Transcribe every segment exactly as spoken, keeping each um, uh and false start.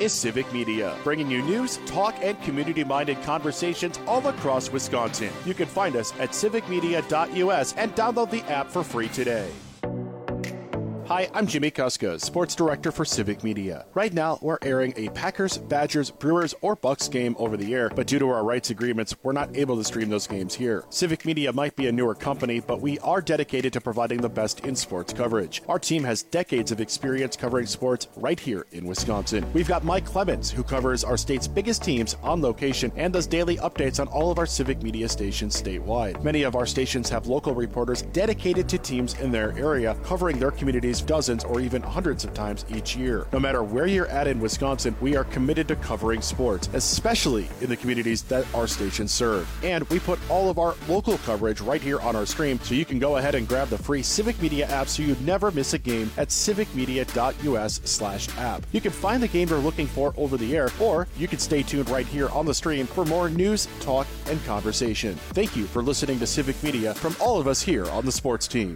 is Civic Media, bringing you news, talk, and community-minded conversations all across Wisconsin. You can find us at civic media dot u s and download the app for free today. Hi, I'm Jimmy Kuska, Sports Director for Civic Media. Right now, we're airing a Packers, Badgers, Brewers, or Bucks game over the air, but due to our rights agreements, we're not able to stream those games here. Civic Media might be a newer company, but we are dedicated to providing the best in sports coverage. Our team has decades of experience covering sports right here in Wisconsin. We've got Mike Clemens, who covers our state's biggest teams on location and does daily updates on all of our Civic Media stations statewide. Many of our stations have local reporters dedicated to teams in their area, covering their communities dozens or even hundreds of times each year. No matter where you're at in Wisconsin, we are committed to covering sports, especially in the communities that our stations serve. And we put all of our local coverage right here on our stream, so you can go ahead and grab the free Civic Media app so you never miss a game at civic media dot u s slash app. You can find the game you're looking for over the air, or you can stay tuned right here on the stream for more news, talk, and conversation. Thank you for listening to Civic Media from all of us here on the sports team.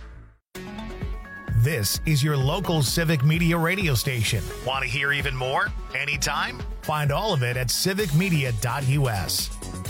This is your local Civic Media radio station. Want to hear even more? Anytime? Find all of it at civic media dot u s.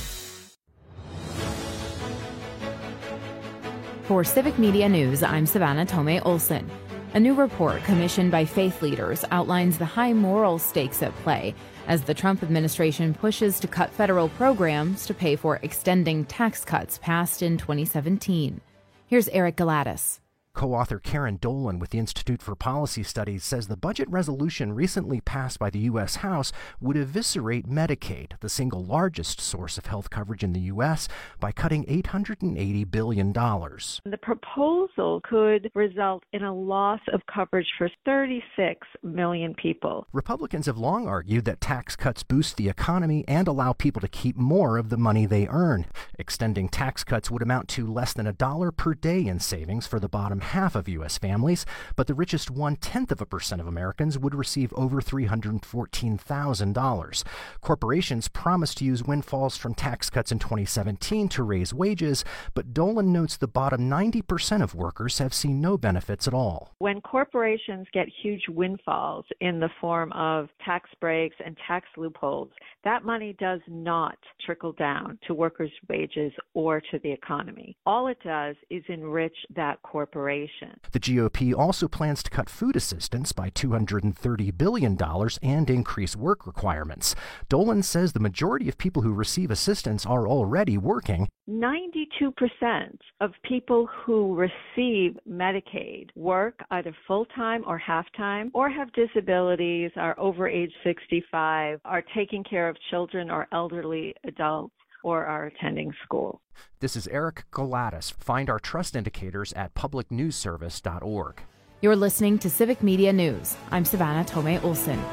For Civic Media News, I'm Savannah Tomei Olson. A new report commissioned by faith leaders outlines the high moral stakes at play as the Trump administration pushes to cut federal programs to pay for extending tax cuts passed in twenty seventeen. Here's Eric Galatis. Co-author Karen Dolan with the Institute for Policy Studies says the budget resolution recently passed by the U S House would eviscerate Medicaid, the single largest source of health coverage in the U S, by cutting eight hundred eighty billion dollars. The proposal could result in a loss of coverage for thirty-six million people. Republicans have long argued that tax cuts boost the economy and allow people to keep more of the money they earn. Extending tax cuts would amount to less than a dollar per day in savings for the bottom half of U S families, but the richest one-tenth of a percent of Americans would receive over three hundred fourteen thousand dollars. Corporations promised to use windfalls from tax cuts in twenty seventeen to raise wages, but Dolan notes the bottom ninety percent of workers have seen no benefits at all. When corporations get huge windfalls in the form of tax breaks and tax loopholes, that money does not trickle down to workers' wages or to the economy. All it does is enrich that corporation. The G O P also plans to cut food assistance by two hundred thirty billion dollars and increase work requirements. Dolan says the majority of people who receive assistance are already working. ninety-two percent of people who receive Medicaid work either full-time or half-time, or have disabilities, are over age sixty-five, are taking care of children or elderly adults, or are attending school. This is Eric Galatis. Find our trust indicators at public news service dot org. You're listening to Civic Media News. I'm Savannah Tomei Olson.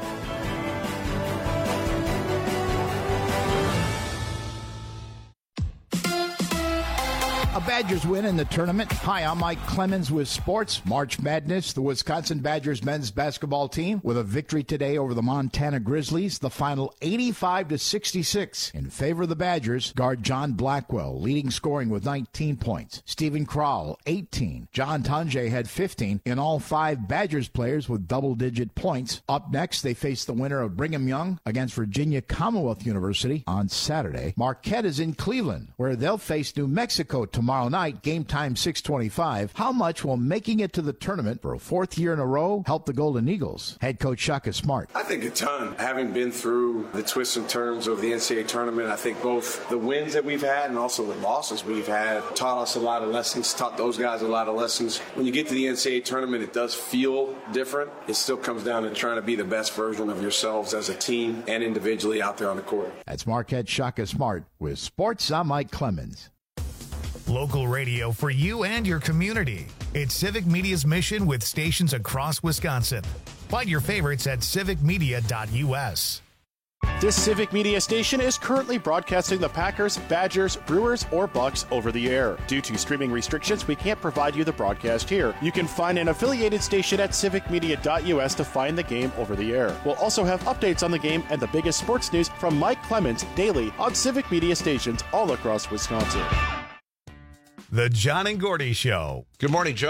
A Badgers win in the tournament. Hi, I'm Mike Clemens with Sports. March Madness, the Wisconsin Badgers men's basketball team with a victory today over the Montana Grizzlies. The final eighty-five to sixty-six in favor of the Badgers. Guard John Blackwell leading scoring with nineteen points. Stephen Krall, eighteen. John Tunje had fifteen. In all, five Badgers players with double-digit points. Up next, they face the winner of Brigham Young against Virginia Commonwealth University on Saturday. Marquette is in Cleveland, where they'll face New Mexico tomorrow. Tomorrow night, game time six twenty-five. How much will making it to the tournament for a fourth year in a row help the Golden Eagles? Head coach Shaka Smart. I think a ton. Having been through the twists and turns of the N C double A tournament, I think both the wins that we've had and also the losses we've had taught us a lot of lessons, taught those guys a lot of lessons. When you get to the N C double A tournament, it does feel different. It still comes down to trying to be the best version of yourselves as a team and individually out there on the court. That's Marquette Shaka Smart with Sports. I'm Mike Clemens. Local radio for you and your community. It's Civic Media's mission with stations across Wisconsin. Find your favorites at civic media dot u s. This Civic Media station is currently broadcasting the Packers, Badgers, Brewers, or Bucks over the air. Due to streaming restrictions, we can't provide you the broadcast here. You can find an affiliated station at civic media dot u s to find the game over the air. We'll also have updates on the game and the biggest sports news from Mike Clemens daily on Civic Media stations all across Wisconsin. The John and Gordy Show. Good morning, Joe.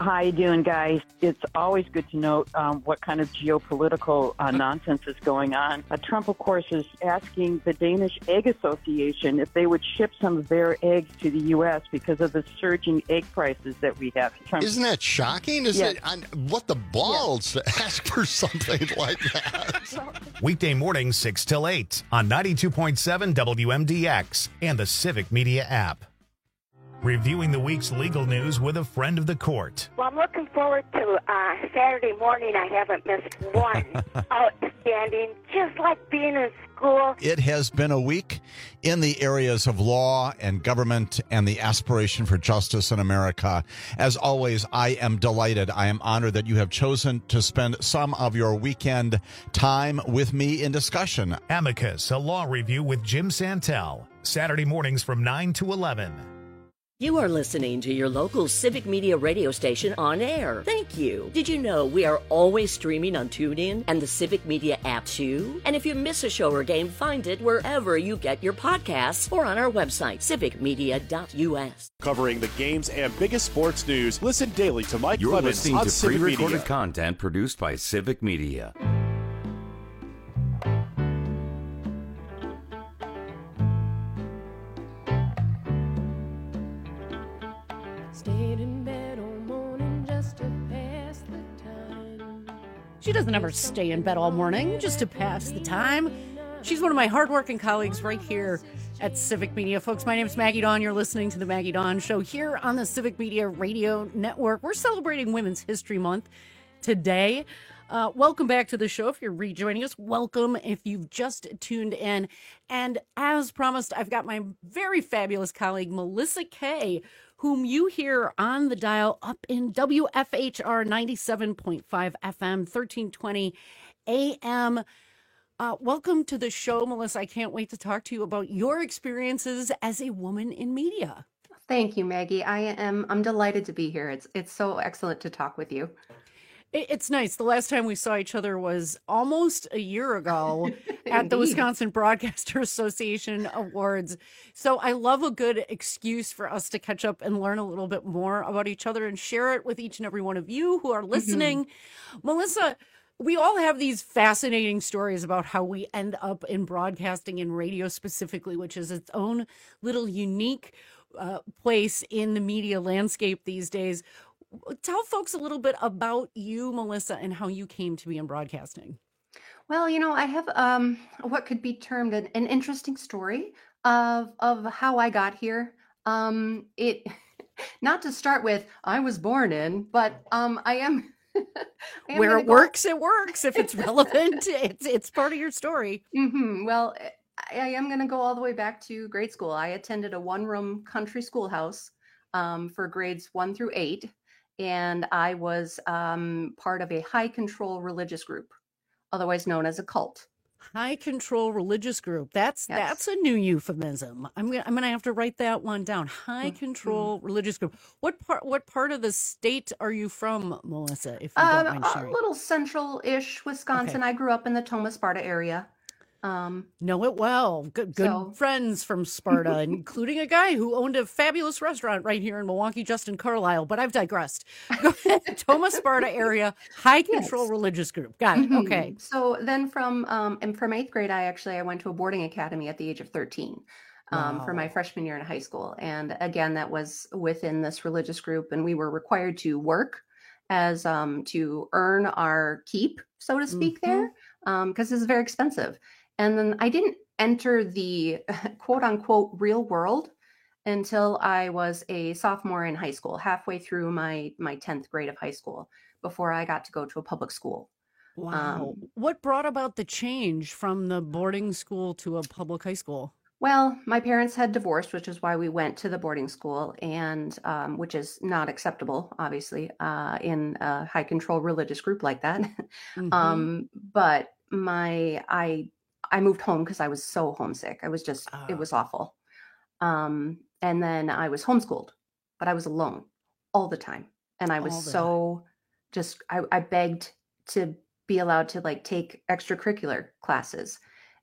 How you doing, guys? It's always good to know um, what kind of geopolitical uh, nonsense is going on. Uh, Trump, of course, is asking the Danish Egg Association if they would ship some of their eggs to the U S because of the surging egg prices that we have. Trump- Isn't that shocking? Is Yes. it on, what the balls to ask for something like that? Weekday mornings six till eight on ninety-two point seven W M D X and the Civic Media app. Reviewing the week's legal news with a friend of the court. Well, I'm looking forward to uh, Saturday morning. I haven't missed one. Outstanding, just like being in school. It has been a week in the areas of law and government and the aspiration for justice in America. As always, I am delighted. I am honored that you have chosen to spend some of your weekend time with me in discussion. Amicus, a law review with Jim Santel. Saturday mornings from nine to eleven. You are listening to your local Civic Media radio station on air. Thank you. Did you know we are always streaming on TuneIn and the Civic Media app too? And if you miss a show or game, find it wherever you get your podcasts or on our website, civic media dot U S. Covering the games and biggest sports news. Listen daily to Mike You're Clemens listening on to Civic pre-recorded Media. content produced by Civic Media. Stayed in bed all morning just to pass the time. She doesn't ever stay in bed all morning just to pass the time. She's one of my hardworking colleagues right here at Civic Media. Folks, my name is Maggie Dawn. You're listening to the Maggie Dawn Show here on the Civic Media Radio Network. We're celebrating Women's History Month today. Uh, welcome back to the show. If you're rejoining us, welcome if you've just tuned in. And as promised, I've got my very fabulous colleague, Melissa Kay, whom you hear on the dial up in W F H R ninety-seven point five F M, thirteen twenty A M. Uh, welcome to the show, Melissa. I can't wait to talk to you about your experiences as a woman in media. Thank you, Maggie. I am I'm delighted to be here. It's it's so excellent to talk with you. It's nice. The last time we saw each other was almost a year ago at the Wisconsin Broadcaster Association Awards. So I love a good excuse for us to catch up and learn a little bit more about each other and share it with each and every one of you who are listening. Mm-hmm. Melissa, we all have these fascinating stories about how we end up in broadcasting and radio specifically, which is its own little unique uh, place in the media landscape these days. Tell folks a little bit about you, Melissa, and how you came to be in broadcasting. Well, you know, I have um, what could be termed an, an interesting story of of how I got here. Um, it, not to start with, I was born in, but um, I am. I am Where it go- works, it works. If it's relevant, it's it's part of your story. Mm-hmm. Well, I, I am going to go all the way back to grade school. I attended a one-room country schoolhouse um, for grades one through eight. And I was um, part of a high control religious group, otherwise known as a cult. High control religious group. That's Yes. that's a new euphemism. I'm gonna I'm gonna have to write that one down. High control Mm-hmm. religious group. What part what part of the state are you from, Melissa? If you Um, don't mind a sharing. little central-ish Wisconsin. Okay. I grew up in the Tomah Sparta area. Um, Know it well. Good, good So- friends from Sparta, including a guy who owned a fabulous restaurant right here in Milwaukee, Justin Carlisle. But I've digressed. Go ahead. Tomah Sparta area, high control Yes. religious group. Got it. Mhm. Okay. So then from um, and from eighth grade, I actually I went to a boarding academy at the age of thirteen um, for my Wow. freshman year in high school. And again, that was within this religious group, and we were required to work as um, to earn our keep, so to speak, there, because it's very expensive. And then I didn't enter the quote unquote real world until I was a sophomore in high school, halfway through my my tenth grade of high school, before I got to go to a public school. Wow. Um, What brought about the change from the boarding school to a public high school? Well, my parents had divorced, which is why we went to the boarding school, and um, which is not acceptable, obviously, uh, in a high control religious group like that. Mhm. um, but my I I moved home because I was so homesick. I was just it Ah. was awful. Um, and then I was homeschooled, but I was alone all the time, and I was All the so just I, I begged to be allowed to like take extracurricular classes.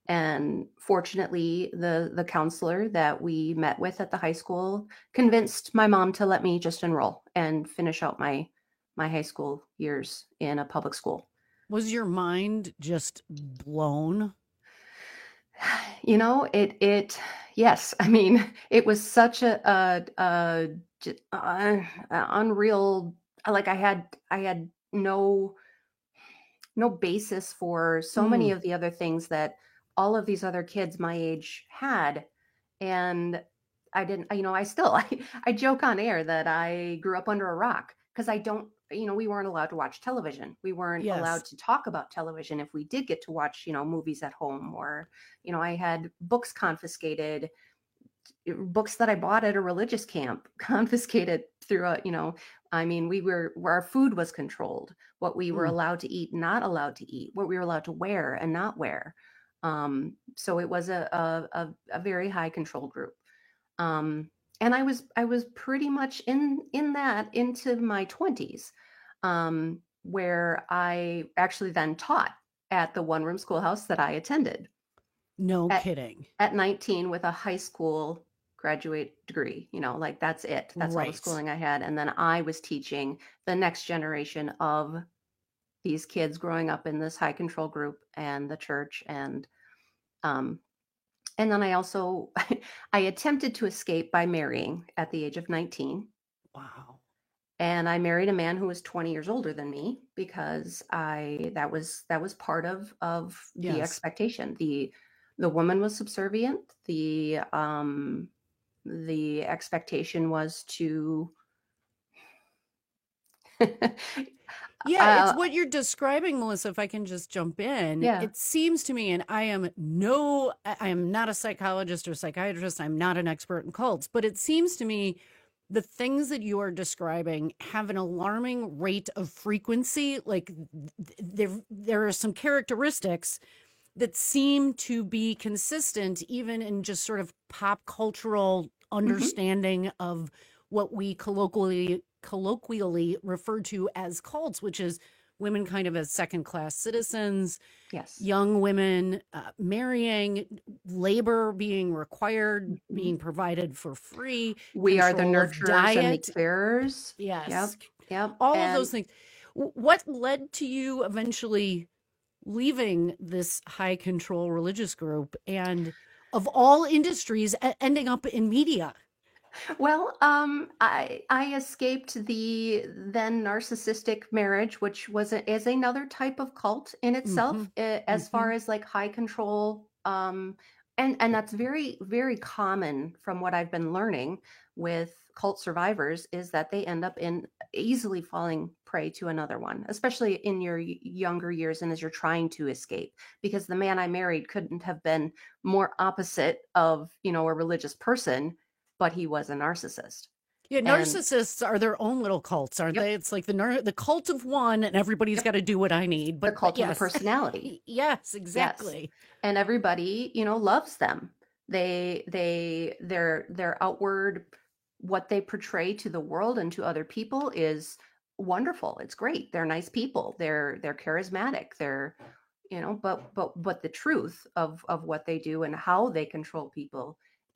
And fortunately, the the counselor that we met with at the high school convinced my mom to let me just enroll and finish out my my high school years in a public school. Was your mind just blown? You know, it, it, yes. I mean, it was such a, a, a, j- uh, unreal, like I had, I had no, no basis for so many Mm. of the other things that all of these other kids my age had. And I didn't, you know, I still, I, I joke on air that I grew up under a rock because I don't, you know, we weren't allowed to watch television. We weren't Yes. allowed to talk about television if we did get to watch, you know, movies at home, or, you know, I had books confiscated, books that I bought at a religious camp confiscated through a, you know, I mean, we were, where our food was controlled, what we were Mm. allowed to eat, not allowed to eat, what we were allowed to wear and not wear. Um, so it was a, a, a, a very high control group. Um, and I was, I was pretty much in, in that into my twenties, um, where I actually then taught at the one room schoolhouse that I attended. No At- kidding. At nineteen with a high school graduate degree, you know, like that's it. That's all the Right. schooling I had. And then I was teaching the next generation of these kids growing up in this high control group and the church. And, um, and then I also, I attempted to escape by marrying at the age of nineteen. Wow. And I married a man who was twenty years older than me because I, that was, that was part of, of the Yes. expectation. The, the woman was subservient. The, um, the expectation was to, Yeah, Uh, it's what you're describing, Melissa, if I can just jump in. Yeah. It seems to me, and I am no, I I am not a psychologist or psychiatrist, I'm not an expert in cults, but it seems to me the things that you are describing have an alarming rate of frequency. Like th- there, there are some characteristics that seem to be consistent even in just sort of pop cultural understanding of what we colloquially colloquially refer to as cults, which is women kind of as second class citizens, yes. young women uh, marrying, labor being required, being provided for free. We are the control of nurturers and the diet. carers. Yes. Yep. Yep. All And of those things. W- What led to you eventually leaving this high control religious group and of all industries e- ending up in media? Well, um, I I escaped the then narcissistic marriage, which was a, is another type of cult in itself, Mhm. uh, as far as like high control. Um, and and that's very very common from what I've been learning with cult survivors is that they end up in easily falling prey to another one, especially in your y- younger years and as you're trying to escape. Because the man I married couldn't have been more opposite of, you know, a religious person, but he was a narcissist. Yeah, And narcissists are their own little cults, aren't Yep. they? It's like the nar- the cult of one, and everybody's got to do what I need. the But, but cult of the yes, personality. yes, exactly. And everybody, you know, loves them. They they their their outward, what they portray to the world and to other people is wonderful. It's great. They're nice people. They're they're charismatic. They're, you know, but but but the truth of of what they do and how they control people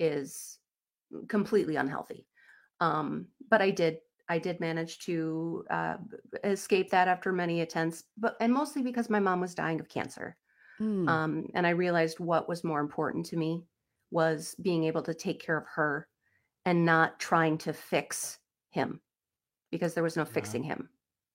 is completely unhealthy. Um, but I did I did manage to uh, escape that after many attempts, but and mostly because my mom was dying of cancer. Mm. Um, and I realized what was more important to me was being able to take care of her and not trying to fix him because there was no fixing him.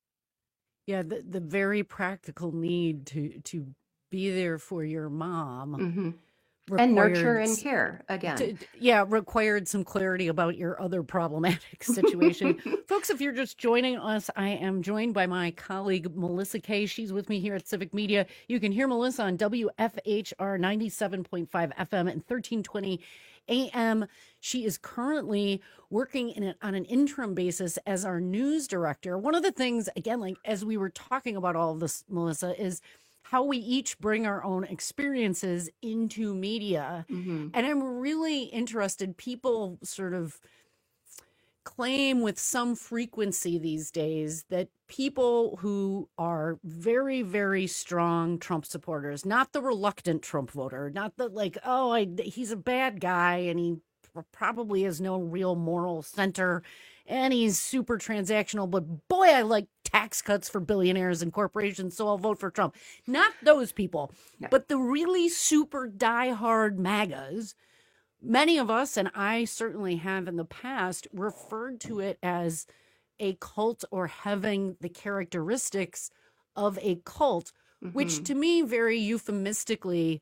Yeah, the, the very practical need to to be there for your mom. hmm And nurture required and s- care again. to- yeah, required some clarity about your other problematic situation. Folks, if you're just joining us, I am joined by my colleague, Melissa Kay. She's with me here at Civic Media. You can hear Melissa on W F H R ninety-seven point five F M and thirteen twenty A M. She is currently working in a, on an interim basis as our news director. One of the things, again, like as we were talking about all of this, Melissa, is how we each bring our own experiences into media. Mhm. And I'm really interested. People sort of claim with some frequency these days that people who are very, very strong Trump supporters, not the reluctant Trump voter, not the like, oh, I, he's a bad guy and he probably has no real moral center, and he's super transactional, but boy, I like tax cuts for billionaires and corporations, so I'll vote for Trump. Not those people, no. But the really super diehard MAGAs. Many of us, and I certainly have in the past, referred to it as a cult or having the characteristics of a cult, mm-hmm. which to me very euphemistically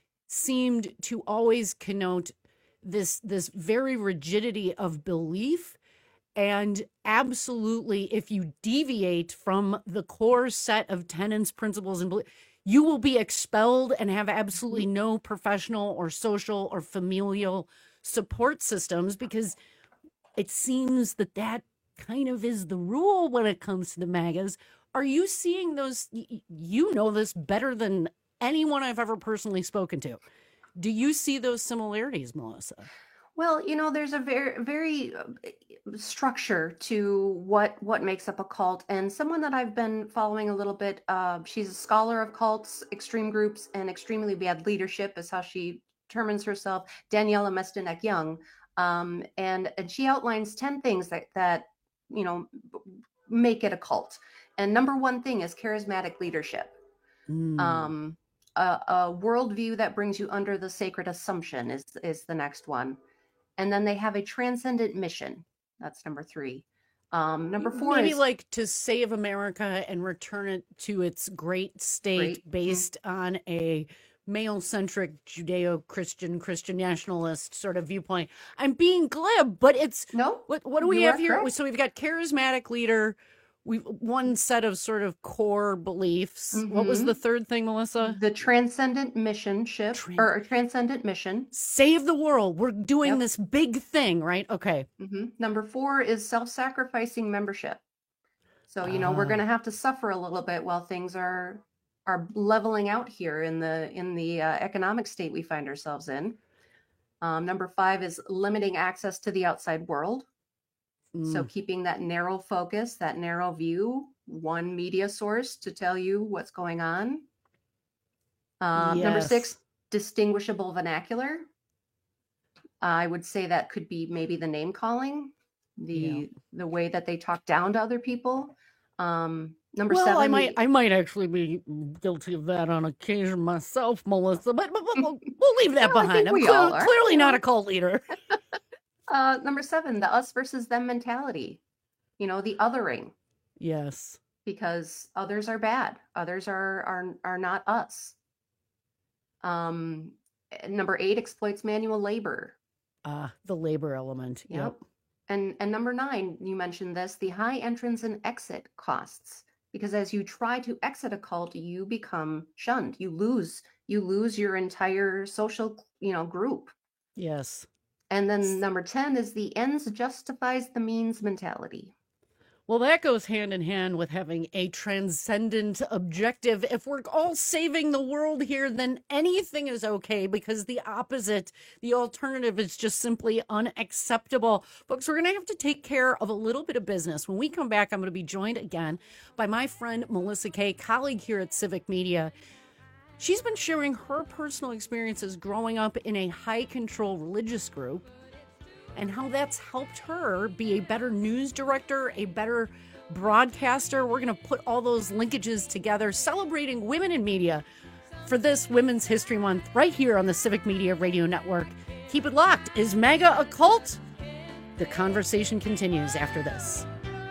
seemed to always connote this this very rigidity of belief. And absolutely, if you deviate from the core set of tenets, principles, and beliefs, you will be expelled and have absolutely no professional or social or familial support systems, because it seems that that kind of is the rule when it comes to the MAGAs. Are you seeing those? You know this better than anyone I've ever personally spoken to. Do you see those similarities, Melissa? Well, you know, there's a very, very structure to what what makes up a cult. And someone that I've been following a little bit, uh, she's a scholar of cults, extreme groups, and extremely bad leadership is how she determines herself, Daniela Mestenek-Young. Um, and, and she outlines ten things that, that, you know, make it a cult. And number one thing is charismatic leadership. Mm. Um, a, a worldview that brings you under the sacred assumption is, is the next one. And then they have a transcendent mission. That's number three. Um, number four Maybe is like to save America and return it to its great state Great. based Mm. on a male-centric Judeo-Christian, Christian nationalist sort of viewpoint. I'm being glib, but it's no. What, what do we You have are here? correct. So we've got charismatic leader. We one set of sort of core beliefs. What was Mhm. the third thing, Melissa? The transcendent mission ship Tran- or transcendent mission. Save the world. We're doing Yep. this big thing, right? Okay. hmm Number four is self-sacrificing membership. So, you know, we're Ah. going to have to suffer a little bit while things are are leveling out here in the in the uh, economic state we find ourselves in. Um, number five is limiting access to the outside world. So Mm. keeping that narrow focus, that narrow view, one media source to tell you what's going on. Um, Number Yes. six, distinguishable vernacular. I would say that could be maybe the name calling, the Yeah. the way that they talk down to other people. Um, number Well, seven, I might, the- I might actually be guilty of that on occasion myself, Melissa. But, but, but we'll, we'll leave that Well, I behind. think I'm we clear- all are. clearly not a cult leader. uh, number seven, the us versus them mentality. You know, the othering, Yes. because others are bad. Others are are are not us. Um, number eight, exploits manual labor. Uh, the labor element. Yep. And and number nine, you mentioned this, the high entrance and exit costs. Because as you try to exit a cult, you become shunned. You lose you lose your entire social, you know, group. Yes. And then number ten is the ends justifies the means mentality. Well, that goes hand in hand with having a transcendent objective. If we're all saving the world here, then anything is okay, because the opposite, the alternative, is just simply unacceptable. Folks, we're going to have to take care of a little bit of business. When we come back, I'm going to be joined again by my friend Melissa Kay, colleague here at Civic Media. She's been sharing her personal experiences growing up in a high-control religious group, and how that's helped her be a better news director, a better broadcaster. We're going to put all those linkages together, celebrating women in media for this Women's History Month right here on the Civic Media Radio Network. Keep it locked. Is MAGA a cult? The conversation continues after this.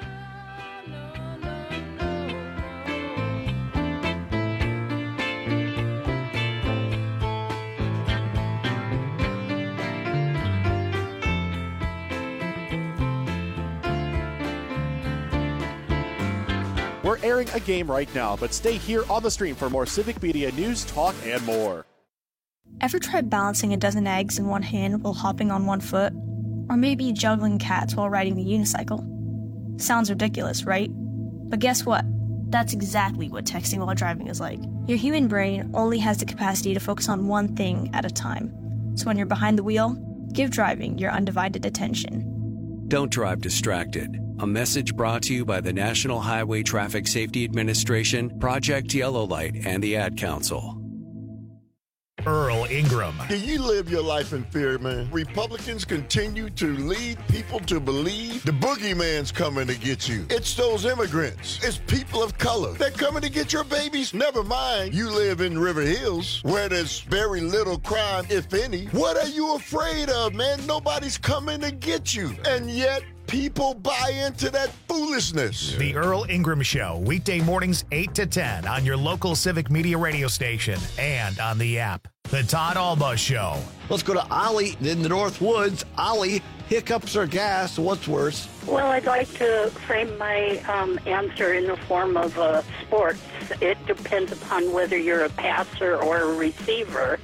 We're airing a game right now, but stay here on the stream for more Civic Media news, talk, and more. Ever tried balancing a dozen eggs in one hand while hopping on one foot? Or maybe juggling cats while riding the unicycle? Sounds ridiculous, right? But guess what? That's exactly what texting while driving is like. Your human brain only has the capacity to focus on one thing at a time. So when you're behind the wheel, give driving your undivided attention. Don't drive distracted. A message brought to you by the National Highway Traffic Safety Administration, Project Yellow Light, and the Ad Council. Earl Earl Ingram. Do you live your life in fear, man? Republicans continue to lead people to believe the boogeyman's coming to get you. It's those immigrants. It's people of color. They're coming to get your babies. Never mind, you live in River Hills, where there's very little crime, if any. What are you afraid of, man? Nobody's coming to get you. And yet, people buy into that foolishness. The Earl Ingram Show, weekday mornings eight to ten on your local Civic Media radio station and on the app. The Todd Alba Show. Let's go to Ollie in the North Woods. Ollie, hiccups or gas, what's worse? Well, I'd like to frame my um, answer in the form of uh, sports. It depends upon whether you're a passer or a receiver.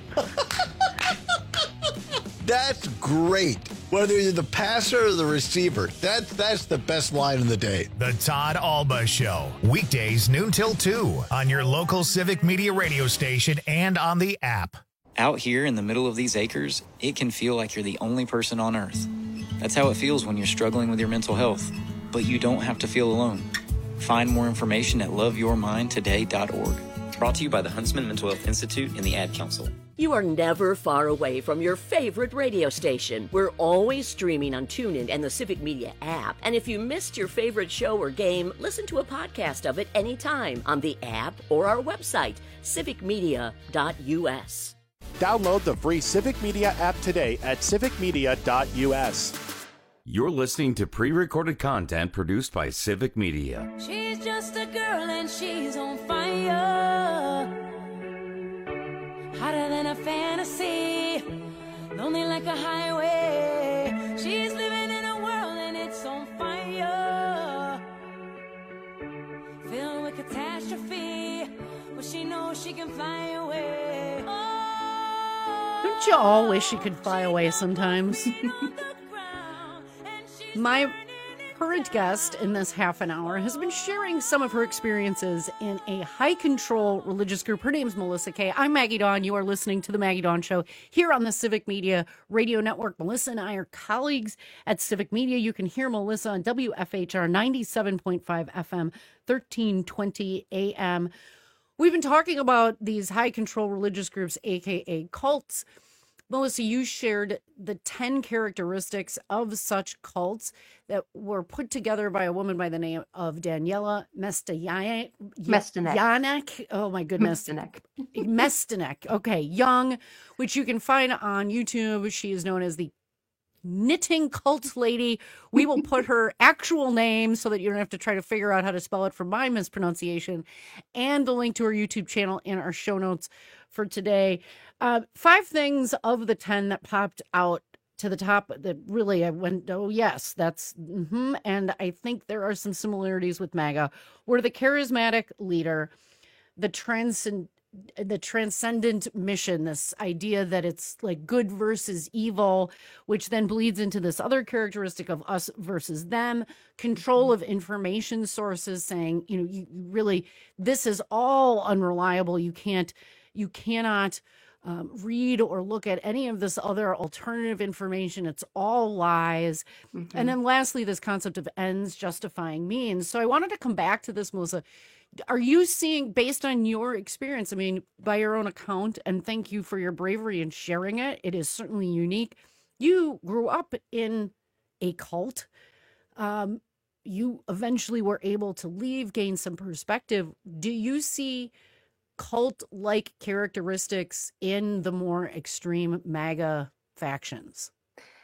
That's great. Whether you're the passer or the receiver, that's that's the best line of the day. The Todd Alba Show, weekdays noon till two on your local Civic Media radio station and on the app. Out here in the middle of these acres, it can feel like you're the only person on earth. That's how it feels when you're struggling with your mental health. But you don't have to feel alone. Find more information at love your mind today dot org. Brought to you by the Huntsman Mental Health Institute and the Ad Council. You are never far away from your favorite radio station. We're always streaming on TuneIn and the Civic Media app. And if you missed your favorite show or game, listen to a podcast of it anytime on the app or our website, civic media dot u s. Download the free Civic Media app today at civic media dot u s. You're listening to pre-recorded content produced by Civic Media. She's just a girl and she's on fire. Hotter than a fantasy. Lonely like a highway. She's living in a world and it's on fire. Filled with catastrophe. But she knows she can fly away. Oh, Don't you all wish you could fly away sometimes? My current guest in this half an hour has been sharing some of her experiences in a high-control religious group. Her name's Melissa Kay. I'm Maggie Dawn. You are listening to The Maggie Dawn Show here on the Civic Media Radio Network. Melissa and I are colleagues at Civic Media. You can hear Melissa on W F H R ninety-seven point five F M, thirteen twenty A M. We've been talking about these high-control religious groups, a k a cults. Melissa, you shared the ten characteristics of such cults that were put together by a woman by the name of Daniela Mestayanek. Mestenek. Yanek. Oh, my goodness. Mestenek. Mestenek. Okay. Young, which you can find on YouTube. She is known as the Knitting Cult Lady. We will put her actual name so that you don't have to try to figure out how to spell it from my mispronunciation, and the link to her YouTube channel in our show notes for today. Uh, five things of the ten that popped out to the top that really I went, oh, yes, that's, mm-hmm. And I think there are some similarities with MAGA, were the charismatic leader, the transcend, the transcendent mission, this idea that it's like good versus evil, which then bleeds into this other characteristic of us versus them, control of information sources, saying, you know, you really, this is all unreliable. You can't, you cannot Um, read or look at any of this other alternative information. It's all lies. Mm-hmm. And then lastly, this concept of ends justifying means. So I wanted to come back to this, Melissa. Are you seeing, based on your experience, I mean, by your own account, and thank you for your bravery in sharing it, it is certainly unique. You grew up in a cult. Um, you eventually were able to leave, gain some perspective. Do you see cult-like characteristics in the more extreme MAGA factions?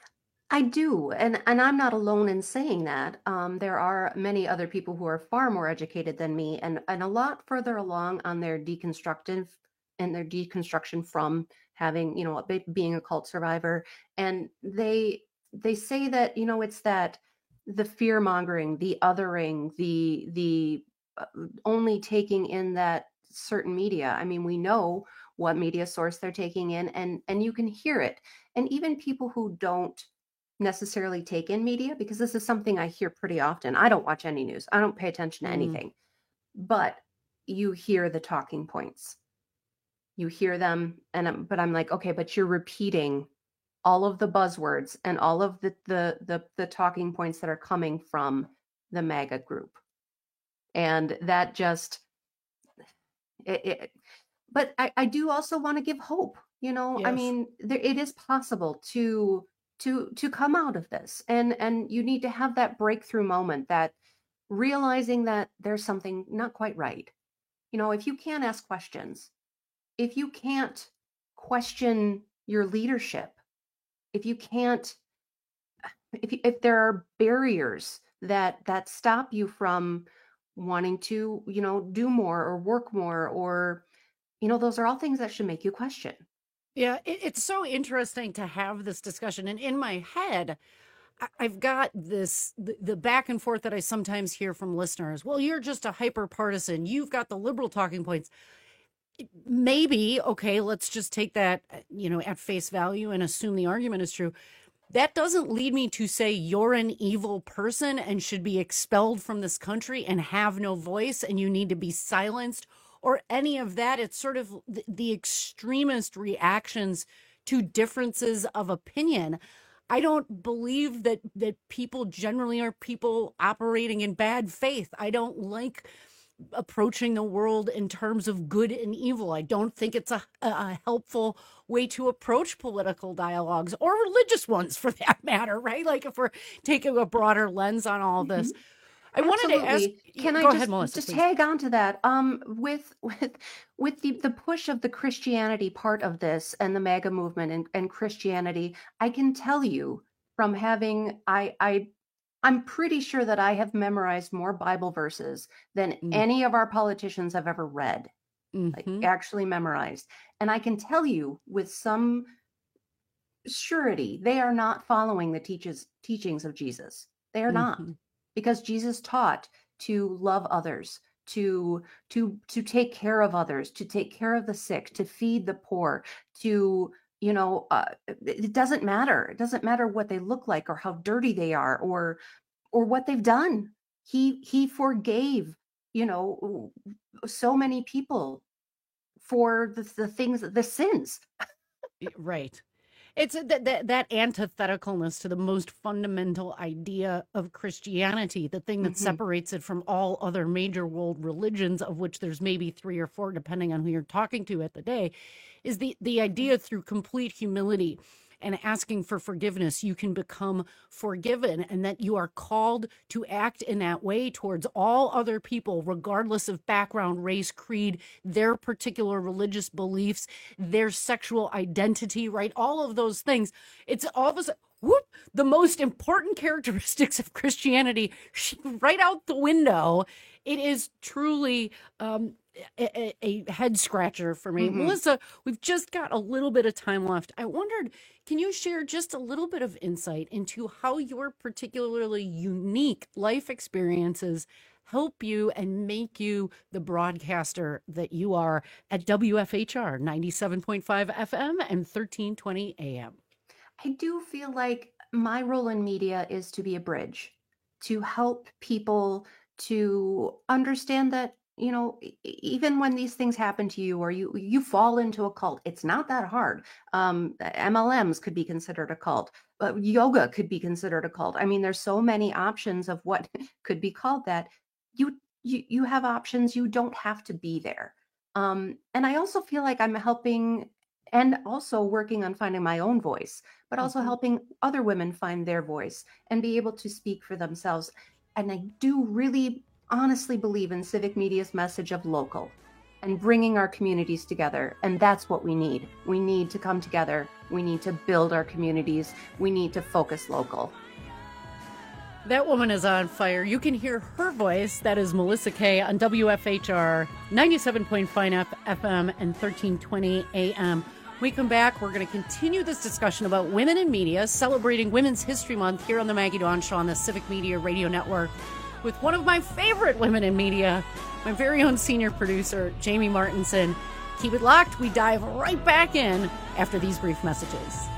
I do, and and I'm not alone in saying that. Um, there are many other people who are far more educated than me, and and a lot further along on their deconstructive and their deconstruction from having, you know, be- being a cult survivor. And they they say that, you know, it's that the fear mongering, the othering, the the uh, only taking in that certain media. I mean, we know what media source they're taking in, and and you can hear it. And even people who don't necessarily take in media, because this is something I hear pretty often. I don't watch any news. I don't pay attention to Mm. anything. But you hear the talking points. You hear them, and I'm, but I'm like, okay, but you're repeating all of the buzzwords and all of the the the, the talking points that are coming from the MAGA group. And that just It, it, but I, I do also want to give hope. You know, I Yes. mean, there, it is possible to to to come out of this, and and you need to have that breakthrough moment, that realizing that there's something not quite right. You know, if you can't ask questions, if you can't question your leadership, if you can't, if you, if there are barriers that that stop you from wanting to, you know, do more or work more, or, you know, those are all things that should make you question. Yeah, it, it's so interesting to have this discussion. And in my head, I- I've got this the, the back and forth that I sometimes hear from listeners. Well, you're just a hyper partisan. You've got the liberal talking points. Maybe, okay, let's just take that, uh, you know, at face value and assume the argument is true. That doesn't lead me to say you're an evil person and should be expelled from this country and have no voice and you need to be silenced or any of that. It's sort of the, the extremist reactions to differences of opinion. I don't believe that that people generally are people operating in bad faith. I don't like approaching the world in terms of good and evil. I don't think it's a, a helpful way to approach political dialogues or religious ones for that matter, right? Like if we're taking a broader lens on all this. I wanted to ask, Absolutely. Can go I just, ahead, Melissa, just please. tag on to that? Um, with with with the the push of the Christianity part of this and the MAGA movement and, and Christianity, I can tell you from having I I I'm pretty sure that I have memorized more Bible verses than Mm. any of our politicians have ever read, like Mhm. actually memorized. And I can tell you with some surety, they are not following the teaches teachings of Jesus. They are not, Mhm. because Jesus taught to love others, to to to take care of others, to take care of the sick, to feed the poor, to, you know, uh, it it doesn't matter. It doesn't matter what they look like or how dirty they are or or what they've done. He he forgave, you know, so many people for the, the things, the sins. Y- Right. It's a- that, that that antitheticalness to the most fundamental idea of Christianity, the thing that Mhm. separates it from all other major world religions, of which there's maybe three or four, depending on who you're talking to at the day, is the the idea through complete humility and asking for forgiveness, you can become forgiven, and that you are called to act in that way towards all other people, regardless of background, race, creed, their particular religious beliefs, their sexual identity, right? All of those things. It's all of a sudden, whoop, the most important characteristics of Christianity sh- right out the window. It is truly um, a, a- a head scratcher for me. Mhm. Melissa, we've just got a little bit of time left. I wondered, can you share just a little bit of insight into how your particularly unique life experiences help you and make you the broadcaster that you are at W F H R ninety-seven point five F M and thirteen twenty A M? I do feel like my role in media is to be a bridge, to help people to understand that, you know, e- e- even when these things happen to you or you you fall into a cult, it's not that hard. Um, M L Ms could be considered a cult, but yoga could be considered a cult. I mean, there's so many options of what could be called that. You you you have options. You don't have to be there. Um, and I also feel like I'm helping and also working on finding my own voice, but also Mhm. helping other women find their voice and be able to speak for themselves. And I do really honestly believe in civic media's message of local and bringing our communities together. And that's what we need. We need to come together. We need to build our communities. We need to focus local. That woman is on fire. You can hear her voice. That is Melissa Kay on W F H R ninety-seven point five F M and thirteen twenty A M. When we come back, we're going to continue this discussion about women in media, celebrating Women's History Month here on the Maggie Dawn Show on the Civic Media Radio Network with one of my favorite women in media, my very own senior producer, Jamie Martinson. Keep it locked. We dive right back in after these brief messages.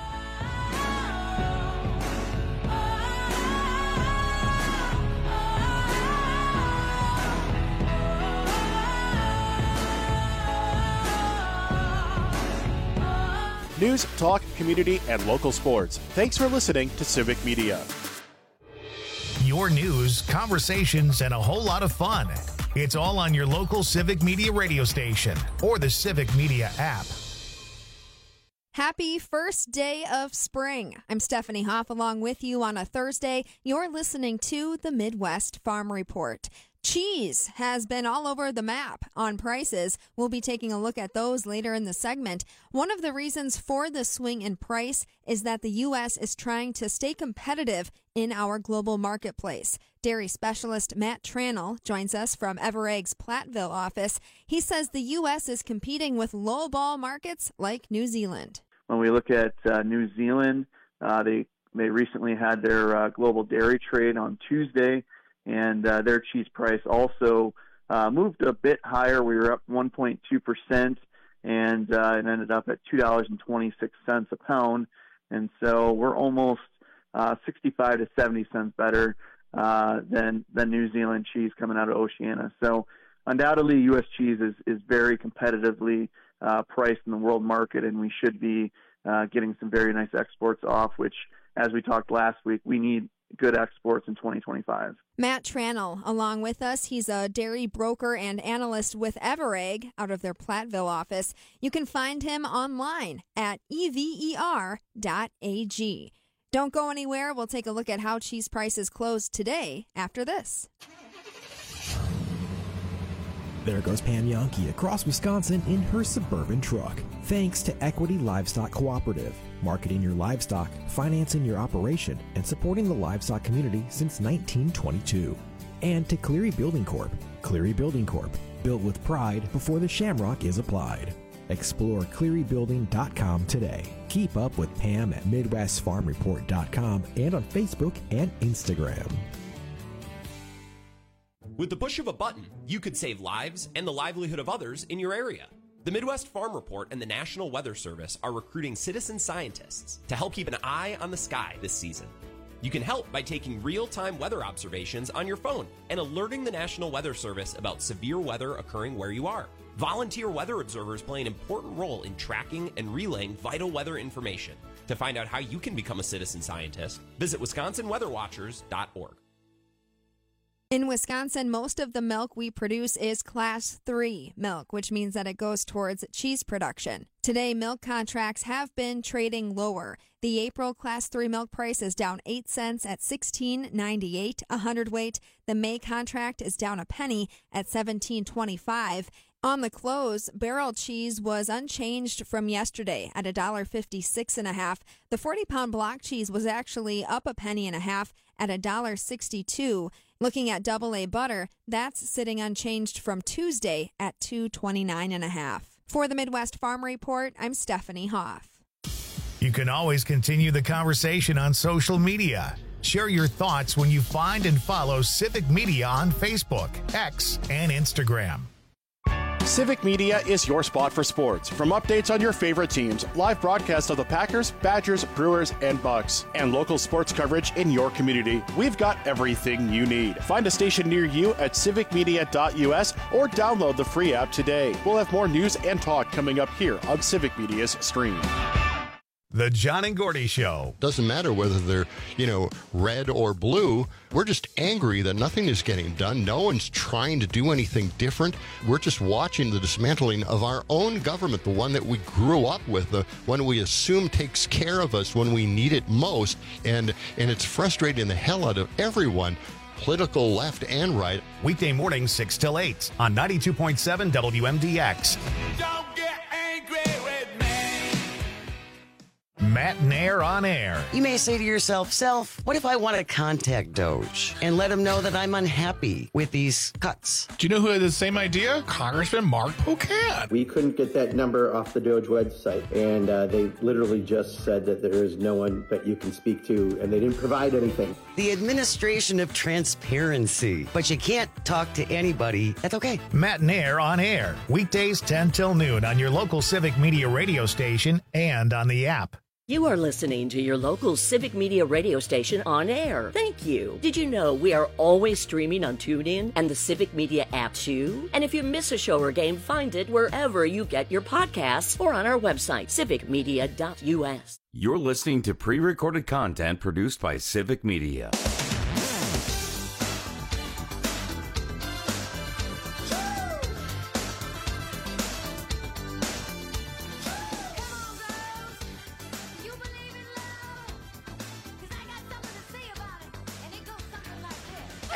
News, talk, community, and local sports. Thanks for listening to Civic Media. Your news, conversations, and a whole lot of fun. It's all on your local Civic Media radio station or the Civic Media app. Happy first day of spring. I'm Stephanie Hoff along with you on a Thursday. You're listening to the Midwest Farm Report. Cheese has been all over the map on prices. We'll be taking a look at those later in the segment. One of the reasons for the swing in price is that the U S is trying to stay competitive in our global marketplace. Dairy specialist Matt Tranel joins us from Everegg's Platteville office. He says the U S is competing with low-ball markets like New Zealand. When we look at uh, New Zealand, uh, they they recently had their uh, global dairy trade on Tuesday, and uh, their cheese price also uh, moved a bit higher. We were up one point two percent, and uh, it ended up at two dollars and twenty-six cents a pound. And so we're almost uh, sixty-five to seventy cents better uh, than than New Zealand cheese coming out of Oceania. So undoubtedly, U S cheese is, is very competitively uh, priced in the world market, and we should be uh, getting some very nice exports off, which, as we talked last week, we need good exports in twenty twenty-five. Matt Tranel along with us. He's a dairy broker and analyst with Everegg out of their Platteville office. You can find him online at E V E R dot A G. Don't go anywhere. We'll take a look at how cheese prices closed today after this. There goes Pam Yonke across Wisconsin in her Suburban truck. Thanks to Equity Livestock Cooperative, marketing your livestock, financing your operation, and supporting the livestock community since nineteen twenty-two. And to Cleary Building Corp. Cleary Building Corp. Built with pride before the shamrock is applied. Explore cleary building dot com today. Keep up with Pam at midwest farm report dot com and on Facebook and Instagram. With the push of a button, you could save lives and the livelihood of others in your area. The Midwest Farm Report and the National Weather Service are recruiting citizen scientists to help keep an eye on the sky this season. You can help by taking real-time weather observations on your phone and alerting the National Weather Service about severe weather occurring where you are. Volunteer weather observers play an important role in tracking and relaying vital weather information. To find out how you can become a citizen scientist, visit wisconsin weather watchers dot org. In Wisconsin, most of the milk we produce is Class three milk, which means that it goes towards cheese production. Today, milk contracts have been trading lower. The April Class three milk price is down eight cents at sixteen ninety-eight a hundredweight. The May contract is down a penny at seventeen twenty-five. On the close, barrel cheese was unchanged from yesterday at one dollar fifty-six and a half. The forty-pound block cheese was actually up a penny and a half at one dollar sixty-two. Looking at double A butter, that's sitting unchanged from Tuesday at two twenty-nine and a half. For the Midwest Farm Report, I'm Stephanie Hoff. You can always continue the conversation on social media. Share your thoughts when you find and follow Civic Media on Facebook, X, and Instagram. Civic Media is your spot for sports. From updates on your favorite teams, live broadcasts of the Packers, Badgers, Brewers, and Bucks, and local sports coverage in your community, we've got everything you need. Find a station near you at civic media dot U S or download the free app today. We'll have more news and talk coming up here on Civic Media's stream. The John and Gordy Show. Doesn't matter whether they're, you know, red or blue. We're just angry that nothing is getting done. No one's trying to do anything different. We're just watching the dismantling of our own government, the one that we grew up with, the one we assume takes care of us when we need it most. And, and it's frustrating the hell out of everyone, political left and right. Weekday mornings, six till eight on ninety-two point seven W M D X. Don't get angry with me. Matt Nair on air. You may say to yourself, Self, what if I want to contact Doge and let him know that I'm unhappy with these cuts? Do you know who had the same idea? Congressman Mark Pocan. We couldn't get that number off the Doge website, and uh, they literally just said that there is no one that you can speak to, and they didn't provide anything. The administration of transparency. But you can't talk to anybody. That's okay. Matt Nair on air. Weekdays ten till noon on your local Civic Media radio station and on the app. You are listening to your local Civic Media radio station on air. Thank you. Did you know we are always streaming on TuneIn and the Civic Media app too? And if you miss a show or game, find it wherever you get your podcasts or on our website, civic media dot U S. You're listening to pre-recorded content produced by Civic Media.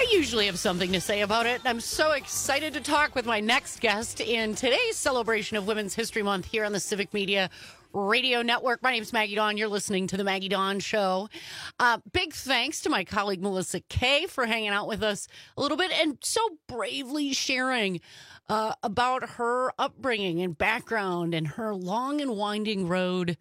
I usually have something to say about it. I'm so excited to talk with my next guest in today's celebration of Women's History Month here on the Civic Media Radio Network. My name's Maggie Dawn. You're listening to The Maggie Dawn Show. Uh, big thanks to my colleague Melissa Kay for hanging out with us a little bit and so bravely sharing uh, about her upbringing and background and her long and winding road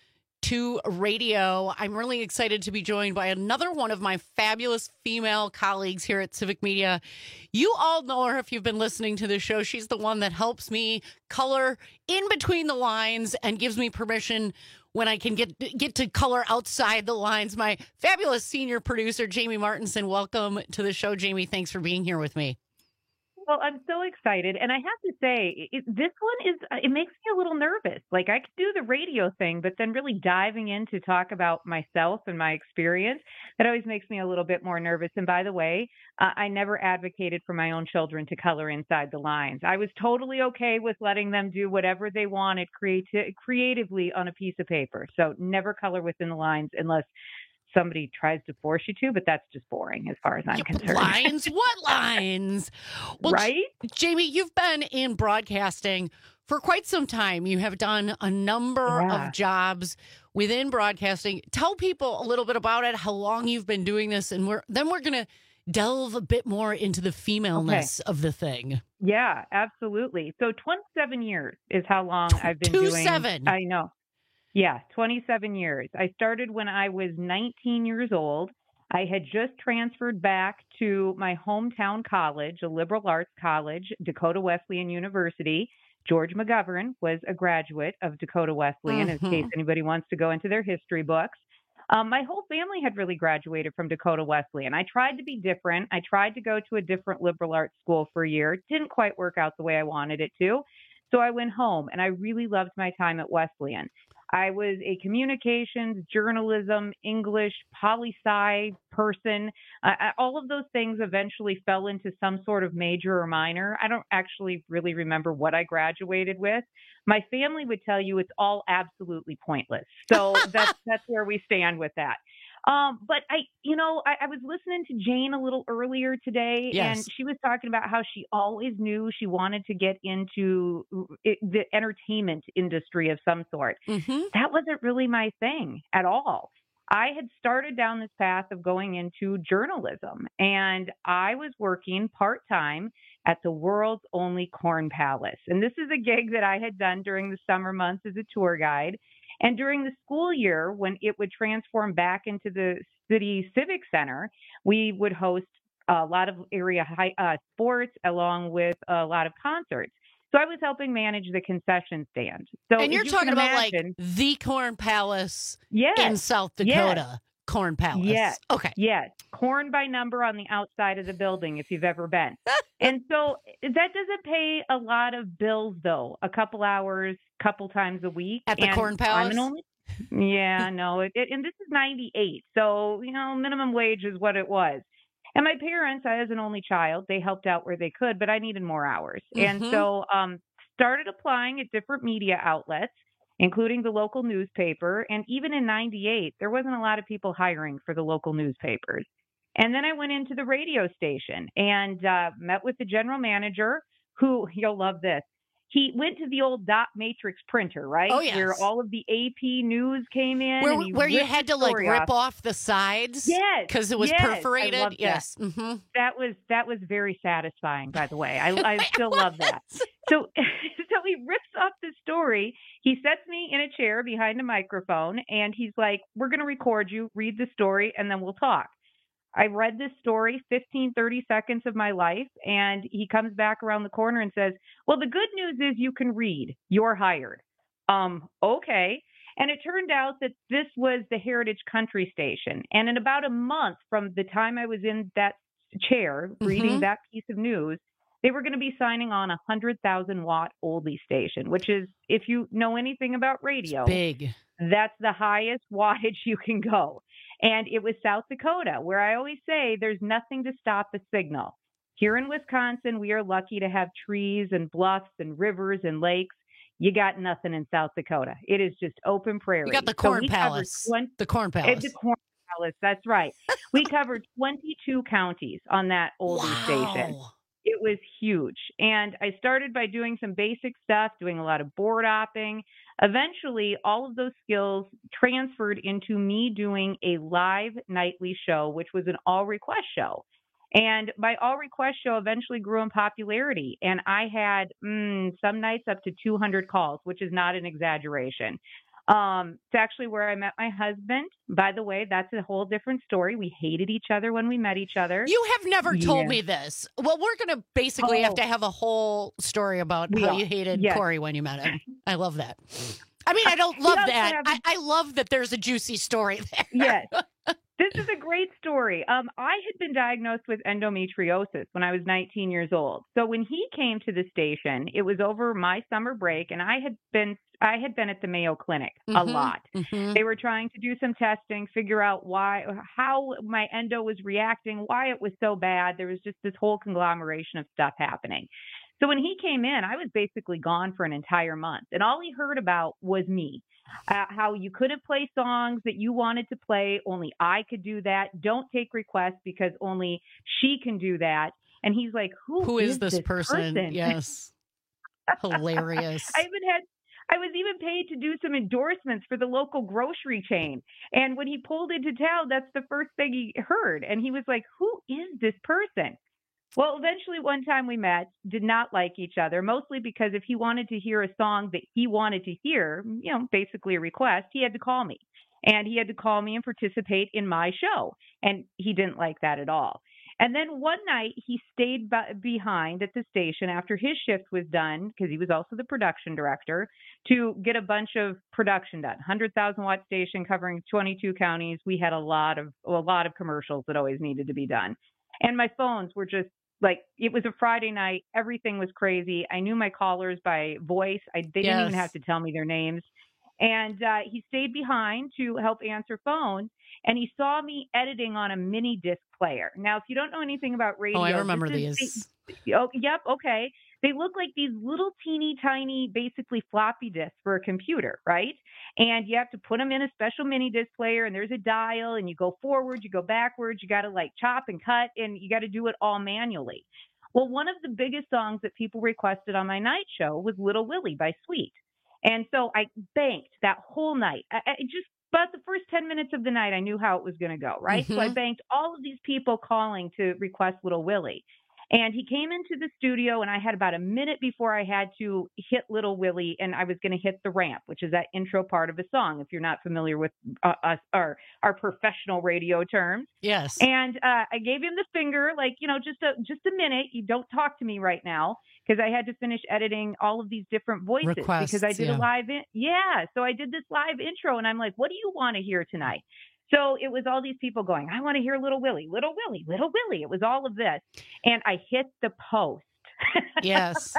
to radio. I'm really excited to be joined by another one of my fabulous female colleagues here at Civic Media. You all know her if you've been listening to the show. She's the one that helps me color in between the lines and gives me permission when I can get get to color outside the lines. My fabulous senior producer, Jamie Martinson. Welcome to the show, Jamie. Thanks for being here with me. Well, I'm so excited. And I have to say, it, this one is, it makes me a little nervous. Like, I could do the radio thing, but then really diving in to talk about myself and my experience, that always makes me a little bit more nervous. And by the way, uh, I never advocated for my own children to color inside the lines. I was totally okay with letting them do whatever they wanted creati- creatively on a piece of paper. So never color within the lines unless somebody tries to force you to, but that's just boring as far as I'm concerned. Lines? What lines? Well, right? J- Jamie, you've been in broadcasting for quite some time. You have done a number Yeah. of jobs within broadcasting. Tell people a little bit about it, how long you've been doing this, and we're then we're going to delve a bit more into the femaleness of the thing. Yeah, absolutely. So twenty-seven years is how long I've been Two doing. seven. I know. Yeah, twenty-seven years. I started when I was nineteen years old. I had just transferred back to my hometown college, a liberal arts college, Dakota Wesleyan University. George McGovern was a graduate of Dakota Wesleyan, Mhm. in case anybody wants to go into their history books. Um, my whole family had really graduated from Dakota Wesleyan. I tried to be different. I tried to go to a different liberal arts school for a year. It didn't quite work out the way I wanted it to. So I went home, and I really loved my time at Wesleyan. I was a communications, journalism, English, poli-sci person. Uh, all of those things eventually fell into some sort of major or minor. I don't actually really remember what I graduated with. My family would tell you it's all absolutely pointless. So that's that's where we stand with that. Um, but I, you know, I, I was listening to Jane a little earlier today, Yes. and she was talking about how she always knew she wanted to get into it, the entertainment industry of some sort. Mm-hmm. That wasn't really my thing at all. I had started down this path of going into journalism, and I was working part-time at the world's only Corn Palace. And this is a gig that I had done during the summer months as a tour guide. And during the school year, when it would transform back into the city civic center, we would host a lot of area high, uh, sports along with a lot of concerts. So I was helping manage the concession stand. So And as you're you talking can about imagine- like the Corn Palace Yes. in South Yes. Dakota. Corn Palace. Yes. Okay. Yes. Corn by number on the outside of the building, if you've ever been. And so that doesn't pay a lot of bills, though. A couple hours, couple times a week. At the And Corn I'm Palace? an only. Yeah, no. It, it, and this is ninety-eight. So, you know, minimum wage is what it was. And my parents, as an only child, they helped out where they could, but I needed more hours. And Mhm. so um, started applying at different media outlets, including the local newspaper. And even in ninety-eight, there wasn't a lot of people hiring for the local newspapers. And then I went into the radio station and uh, met with the general manager, who, you'll love this. He went to the old dot matrix printer, right? Oh, yes. Where all of the A P news came in. Where, and he where you ripped had the to like story rip off. off the sides? Yes. Because it was yes, I perforated? loved that. Yes. Mm-hmm. That was that was very satisfying, by the way. I, I still love that. So so he rips off the story. He sets me in a chair behind a microphone, and he's like, "We're going to record you, read the story, and then we'll talk." I read this story, fifteen, thirty seconds of my life, and he comes back around the corner and says, "Well, the good news is you can read. You're hired." Um, okay. And it turned out that this was the Heritage Country Station. And in about a month from the time I was in that chair reading Mhm. that piece of news, they were going to be signing on a one hundred thousand watt oldie station, which is, if you know anything about radio, Big. that's the highest wattage you can go. And it was South Dakota, where I always say there's nothing to stop a signal. Here in Wisconsin, we are lucky to have trees and bluffs and rivers and lakes. You got nothing in South Dakota. It is just open prairie. You got the So Corn we covered Palace. twenty The Corn Uh, Palace. The Corn Dallas. That's right. We covered twenty-two counties on that oldie Wow. station. It was huge. And I started by doing some basic stuff, doing a lot of board opping. Eventually, all of those skills transferred into me doing a live nightly show, which was an all request show. And my all request show eventually grew in popularity. And I had mm, some nights up to two hundred calls, which is not an exaggeration. Um, it's actually where I met my husband. By the way, that's a whole different story. We hated each other when we met each other. You have never told Yeah. me this. Well, we're going to basically have Oh. to have a whole story about We how are. you hated Yes. Corey when you met him. I love that. I mean, I don't We love also that. have- I, I love that there's a juicy story there. Yes. This is a great story. Um, I had been diagnosed with endometriosis when I was nineteen years old. So when he came to the station, it was over my summer break, and I had been I had been at the Mayo Clinic a Mhm, lot. mhm. They were trying to do some testing, figure out why, how my endo was reacting, why it was so bad. There was just this whole conglomeration of stuff happening. So when he came in, I was basically gone for an entire month, and all he heard about was me. Uh, how you couldn't play songs that you wanted to play, only I could do that. Don't take requests because only she can do that. And he's like, who, Who is this person? person? Yes. Hilarious. I even had I was even paid to do some endorsements for the local grocery chain. And when he pulled into town, that's the first thing he heard. And he was like, who is this person? Well, eventually one time we met, did not like each other, mostly because if he wanted to hear a song that he wanted to hear, you know, basically a request, he had to call me. And he had to call me and participate in my show. And he didn't like that at all. And then one night he stayed b- behind at the station after his shift was done, because he was also the production director, to get a bunch of production done. one hundred thousand watt station covering twenty-two counties. We had a lot of a lot of commercials that always needed to be done. And my phones were just like, it was a Friday night. Everything was crazy. I knew my callers by voice. I, they didn't even Yes. have to tell me their names. And uh, he stayed behind to help answer phones. And he saw me editing on a mini disc player. Now, if you don't know anything about radio, Oh, I remember this these. is- Oh, yep. Okay. They look like these little teeny tiny, basically floppy disks for a computer, right? And you have to put them in a special mini disc player, and there's a dial, and you go forward, you go backwards, you got to like chop and cut, and you got to do it all manually. Well, one of the biggest songs that people requested on my night show was Little Willie by Sweet. And so I banked that whole night. I, I just about the first ten minutes of the night, I knew how it was going to go, right? So I Mhm. banked all of these people calling to request Little Willie. And he came into the studio, and I had about a minute before I had to hit Little Willie, and I was going to hit the ramp, which is that intro part of a song, if you're not familiar with uh, us, our, our professional radio terms. Yes. And uh, I gave him the finger, like, you know, just a just a minute. You don't talk to me right now, because I had to finish editing all of these different voices Requests, because I did yeah. a live in- yeah. So I did this live intro, and I'm like, what do you want to hear tonight? So it was all these people going, I want to hear Little Willie, Little Willie, Little Willie. It was all of this. And I hit the post. Yes.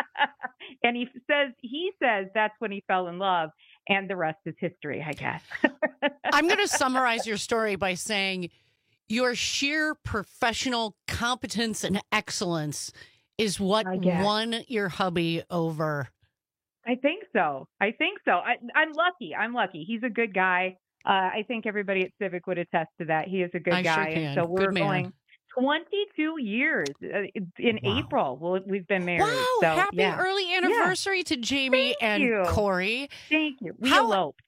And he says, he says that's when he fell in love. And the rest is history, I guess. I'm going to summarize your story by saying your sheer professional competence and excellence is what I guess. won your hubby over. I think so. I think so. I, I'm lucky. I'm lucky. He's a good guy. Uh, I think everybody at Civic would attest to that. He is a good I sure guy. can. And so Good we're man. going twenty-two years uh, in Wow. April. Well, we've been married. Wow, so, happy yeah. early anniversary to Jamie Thank and you. Corey. Thank you. We How- eloped.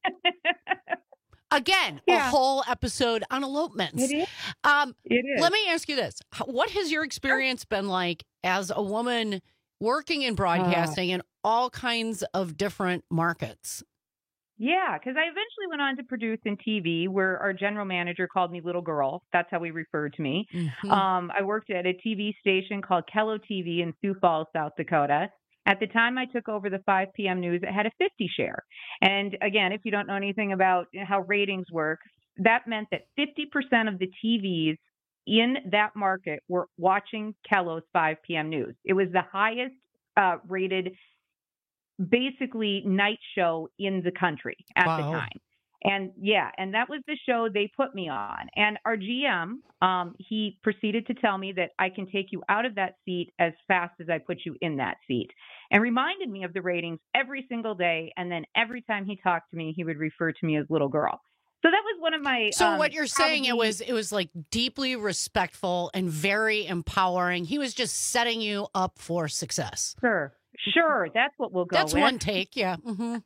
Again, Yeah. a whole episode on elopements. It is. Um, It is. Let me ask you this. H- What has your experience been like as a woman working in broadcasting in all kinds of different markets? Yeah, because I eventually went on to produce in T V, where our general manager called me Little Girl. That's how he referred to me. Mhm. Um, I worked at a T V station called Kello T V in Sioux Falls, South Dakota. At the time I took over the five p.m. news, it had a fifty share. And again, if you don't know anything about how ratings work, that meant that fifty percent of the T Vs in that market were watching Kello's five p.m. news. It was the highest uh, rated, basically, night show in the country at the Wow. time. And yeah, and that was the show they put me on. And our G M, um, he proceeded to tell me that I can take you out of that seat as fast as I put you in that seat, and reminded me of the ratings every single day. And then every time he talked to me, he would refer to me as Little Girl. So that was one of my. So um, what you're saying, probably, it was it was like deeply respectful and very empowering. He was just setting you up for success. Sure, sure. That's what we'll go That's with. one take, yeah. Mm-hmm.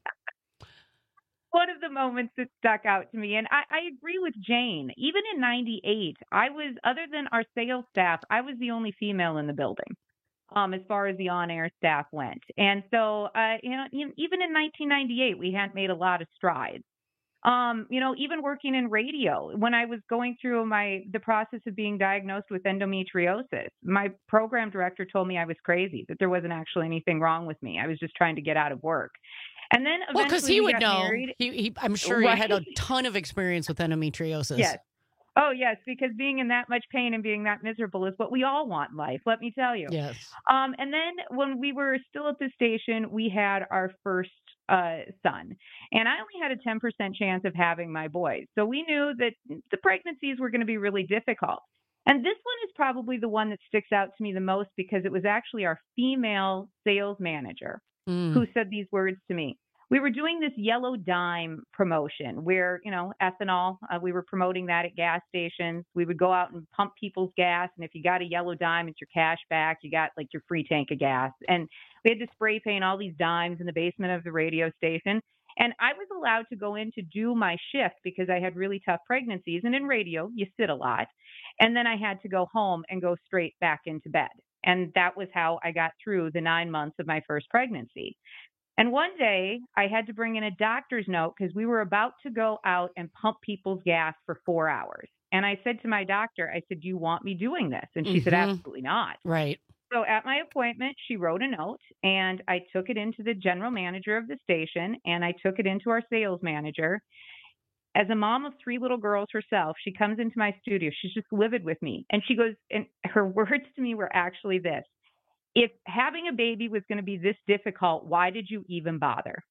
One of the moments that stuck out to me, and I, I agree with Jane. Even in ninety-eight, I was, other than our sales staff, I was the only female in the building. Um, as far as the on-air staff went. And so, uh, you know, even in nineteen ninety-eight, we hadn't made a lot of strides. Um, you know, even working in radio, when I was going through my the process of being diagnosed with endometriosis, my program director told me I was crazy, that there wasn't actually anything wrong with me. I was just trying to get out of work. And then eventually well, because he we would got know. Married. He, he, I'm sure Right. he had a ton of experience with endometriosis. Yes. Oh, yes, because being in that much pain and being that miserable is what we all want in life, let me tell you. Yes. Um, and then when we were still at the station, we had our first uh, son. And I only had a ten percent chance of having my boys. So we knew that the pregnancies were going to be really difficult. And this one is probably the one that sticks out to me the most because it was actually our female sales manager Mm. who said these words to me. We were doing this yellow dime promotion where, you know, ethanol, uh, we were promoting that at gas stations. We would go out and pump people's gas. And if you got a yellow dime, it's your cash back. You got like your free tank of gas. And we had to spray paint all these dimes in the basement of the radio station. And I was allowed to go in to do my shift because I had really tough pregnancies. And in radio, you sit a lot. And then I had to go home and go straight back into bed. And that was how I got through the nine months of my first pregnancy. And one day I had to bring in a doctor's note because we were about to go out and pump people's gas for four hours. And I said to my doctor, I said, do you want me doing this? And she Mm-hmm. said, absolutely not. Right. So at my appointment, she wrote a note and I took it into the general manager of the station and I took it into our sales manager. As a mom of three little girls herself, she comes into my studio. She's just livid with me. And she goes, and her words to me were actually this. If having a baby was going to be this difficult, why did you even bother?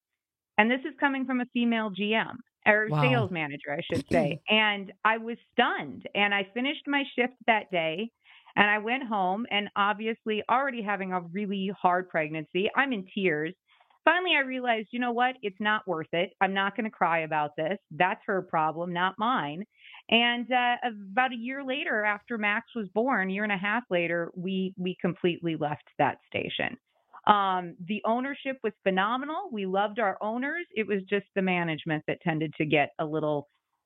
And this is coming from a female G M or Wow. sales manager, I should say. And I was stunned. And I finished my shift that day and I went home and obviously already having a really hard pregnancy. I'm in tears. Finally, I realized, you know what? It's not worth it. I'm not going to cry about this. That's her problem, not mine. And uh, about a year later, after Max was born, a year and a half later, we we completely left that station. Um, the ownership was phenomenal. We loved our owners. It was just the management that tended to get a little,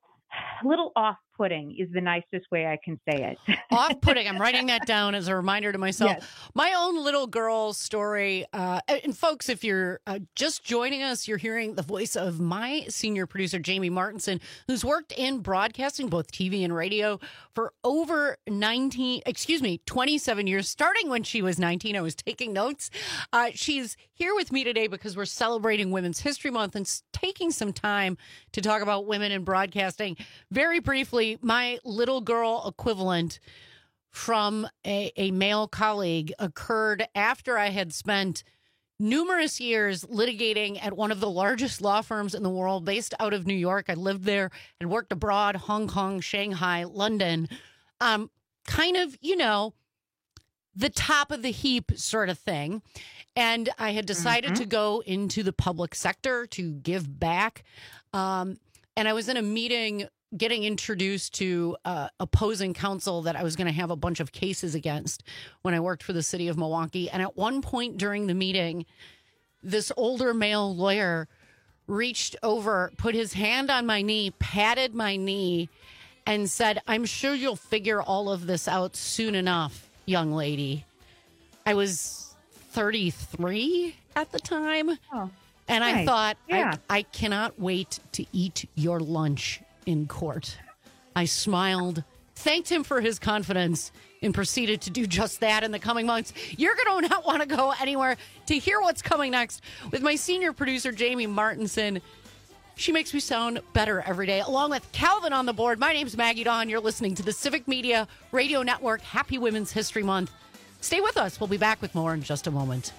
a little off-putting is the nicest way I can say it. Off-putting. I'm writing that down as a reminder to myself. Yes. My own little girl story. Uh, and folks, if you're uh, just joining us, you're hearing the voice of my senior producer, Jamie Martinson, who's worked in broadcasting, both T V and radio, for over nineteen, excuse me, twenty-seven years, starting when she was nineteen. I was taking notes. Uh, she's here with me today because we're celebrating Women's History Month and taking some time to talk about women in broadcasting. Very briefly, my little girl equivalent from a, a male colleague occurred after I had spent numerous years litigating at one of the largest law firms in the world based out of New York. I lived there and worked abroad, Hong Kong, Shanghai, London. Um, kind of, you know, the top of the heap sort of thing. And I had decided Mhm. to go into the public sector to give back. Um, and I was in a meeting getting introduced to uh, opposing counsel that I was going to have a bunch of cases against when I worked for the city of Milwaukee. And at one point during the meeting, this older male lawyer reached over, put his hand on my knee, patted my knee, and said, I'm sure you'll figure all of this out soon enough, young lady. I was thirty-three at the time. Oh, and I nice. thought, Yeah. I, I cannot wait to eat your lunch in court. I smiled, thanked him for his confidence, and proceeded to do just that in the coming months. You're going to not want to go anywhere to hear what's coming next with my senior producer, Jamie Martinson. She makes me sound better every day, along with Calvin on the board. My name's Maggie Dawn. You're listening to the Civic Media Radio Network. Happy Women's History Month. Stay with us. We'll be back with more in just a moment.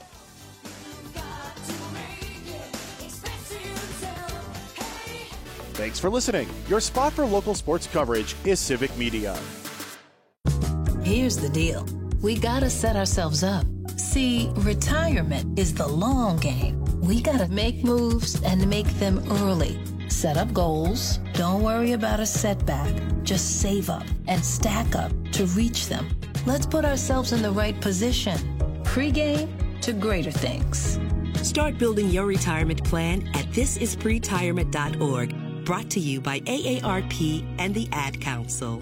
Thanks for listening. Your spot for local sports coverage is Civic Media. Here's the deal. We gotta set ourselves up. See, retirement is the long game. We gotta make moves and make them early Set up goals. Don't worry about a setback. Just save up and stack up to reach them. Let's put ourselves in the right position. Pre-game to greater things. Start building your retirement plan at this is pretirement dot org. Brought to you by A A R P and the Ad Council.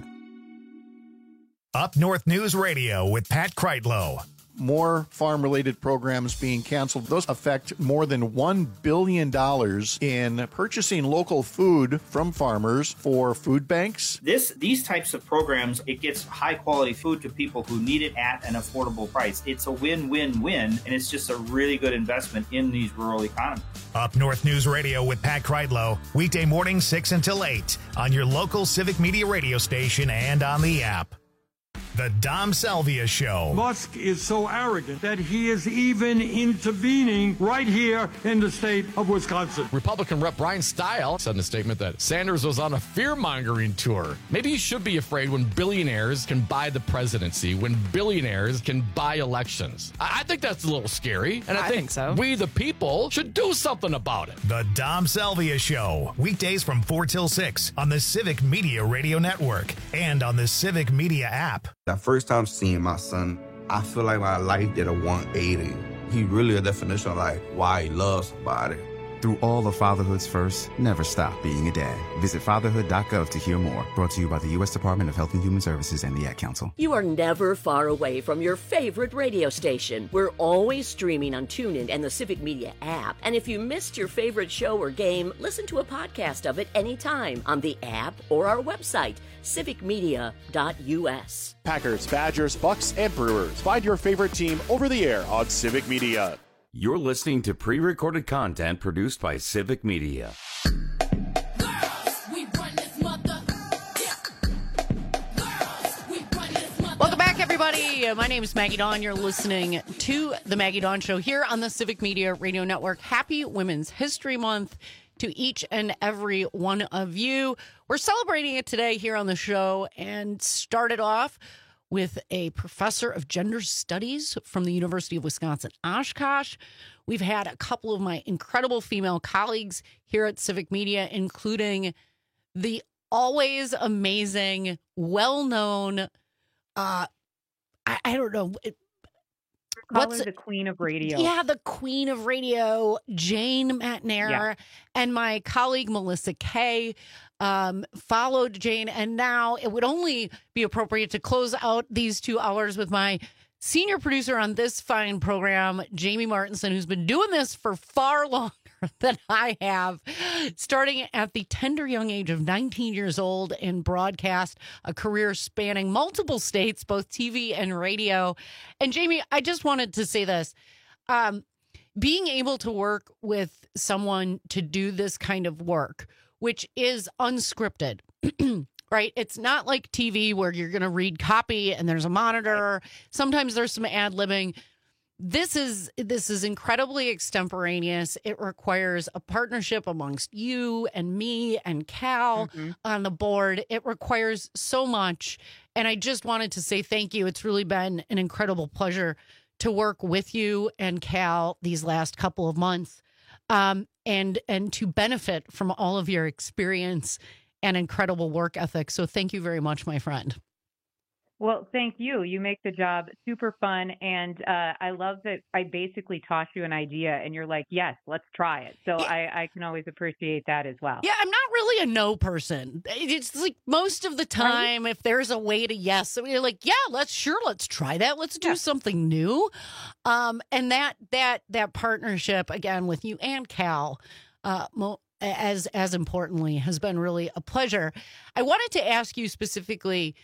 Up North News Radio with Pat Kreitlow. More farm-related programs being canceled. Those affect more than one billion dollars in purchasing local food from farmers for food banks. This, these types of programs, it gets high-quality food to people who need it at an affordable price. It's a win-win-win, and it's just a really good investment in these rural economies. Up North News Radio with Pat Kreitlow, weekday morning six until eight on your local Civic Media radio station and on the app. The Dom Salvia Show. Musk is so arrogant that he is even intervening right here in the state of Wisconsin. Republican Rep Brian Stile said in a statement that Sanders was on a fear-mongering tour. Maybe he should be afraid when billionaires can buy the presidency, when billionaires can buy elections. I, I think that's a little scary, and I, I think, think so. we, the people, should do something about it. The Dom Salvia Show. Weekdays from four till six on the Civic Media Radio Network and on the Civic Media app. That first time seeing my son, I feel like my life did a one eighty. He really a definition of like why he loves somebody. Through all of fatherhood's first, never stop being a dad. Visit fatherhood dot gov to hear more. Brought to you by the U S Department of Health and Human Services and the Ad Council. You are never far away from your favorite radio station. We're always streaming on TuneIn and the Civic Media app. And if you missed your favorite show or game, listen to a podcast of it anytime on the app or our website, civic media dot U S. Packers, Badgers, Bucks, and Brewers. Find your favorite team over the air on Civic Media. You're listening to pre-recorded content produced by Civic Media. Welcome back, everybody. My name is Maggie Dawn. You're listening to The Maggie Dawn Show here on the Civic Media Radio Network. Happy Women's History Month to each and every one of you. We're celebrating it today here on the show and started off with a professor of gender studies from the University of Wisconsin-Oshkosh. We've had a couple of my incredible female colleagues here at Civic Media, including the always amazing, well-known, uh, I, I don't know, it, Call her the queen of radio. Yeah, the queen of radio, Jane Matnair, yeah. And my colleague Melissa Kay um, followed Jane. And now it would only be appropriate to close out these two hours with my senior producer on this fine program, Jamie Martinson, who's been doing this for far longer than I have, starting at the tender young age of nineteen years old in broadcast, a career spanning multiple states, both T V and radio. And Jamie, I just wanted to say this. Um, being able to work with someone to do this kind of work, which is unscripted, right? It's not like T V where you're going to read copy and there's a monitor. Sometimes there's some ad-libbing. This is this is incredibly extemporaneous. It requires a partnership amongst you and me and Cal mm-hmm. on the board. It requires so much. And I just wanted to say thank you. It's really been an incredible pleasure to work with you and Cal these last couple of months um, and and to benefit from all of your experience and incredible work ethic. So thank you very much, my friend. Well, thank you. You make the job super fun. And uh, I love that I basically toss you an idea and you're like, yes, let's try it. So yeah. I, I can always appreciate that as well. Yeah, I'm not really a no person. It's like most of the time, right? If there's a way to yes, so you're like, yeah, let's sure, let's try that. Let's do yeah. something new. Um, and that that that partnership, again, with you and Cal, uh, mo- as as importantly, has been really a pleasure. I wanted to ask you specifically,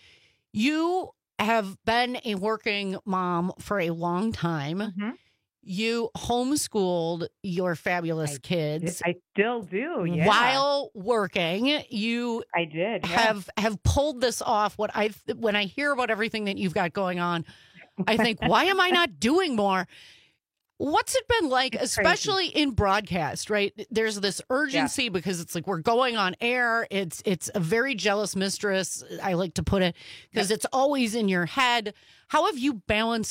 you have been a working mom for a long time. Mm-hmm. You homeschooled your fabulous I, kids. I still do, yeah. While working, you I did yeah. have have pulled this off. What I when I hear about everything that you've got going on, I think, why am I not doing more? What's it been like, it's especially crazy. In broadcast, right? There's this urgency yeah. because it's like we're going on air. It's it's a very jealous mistress, I like to put it, because yeah. it's always in your head. How have you balanced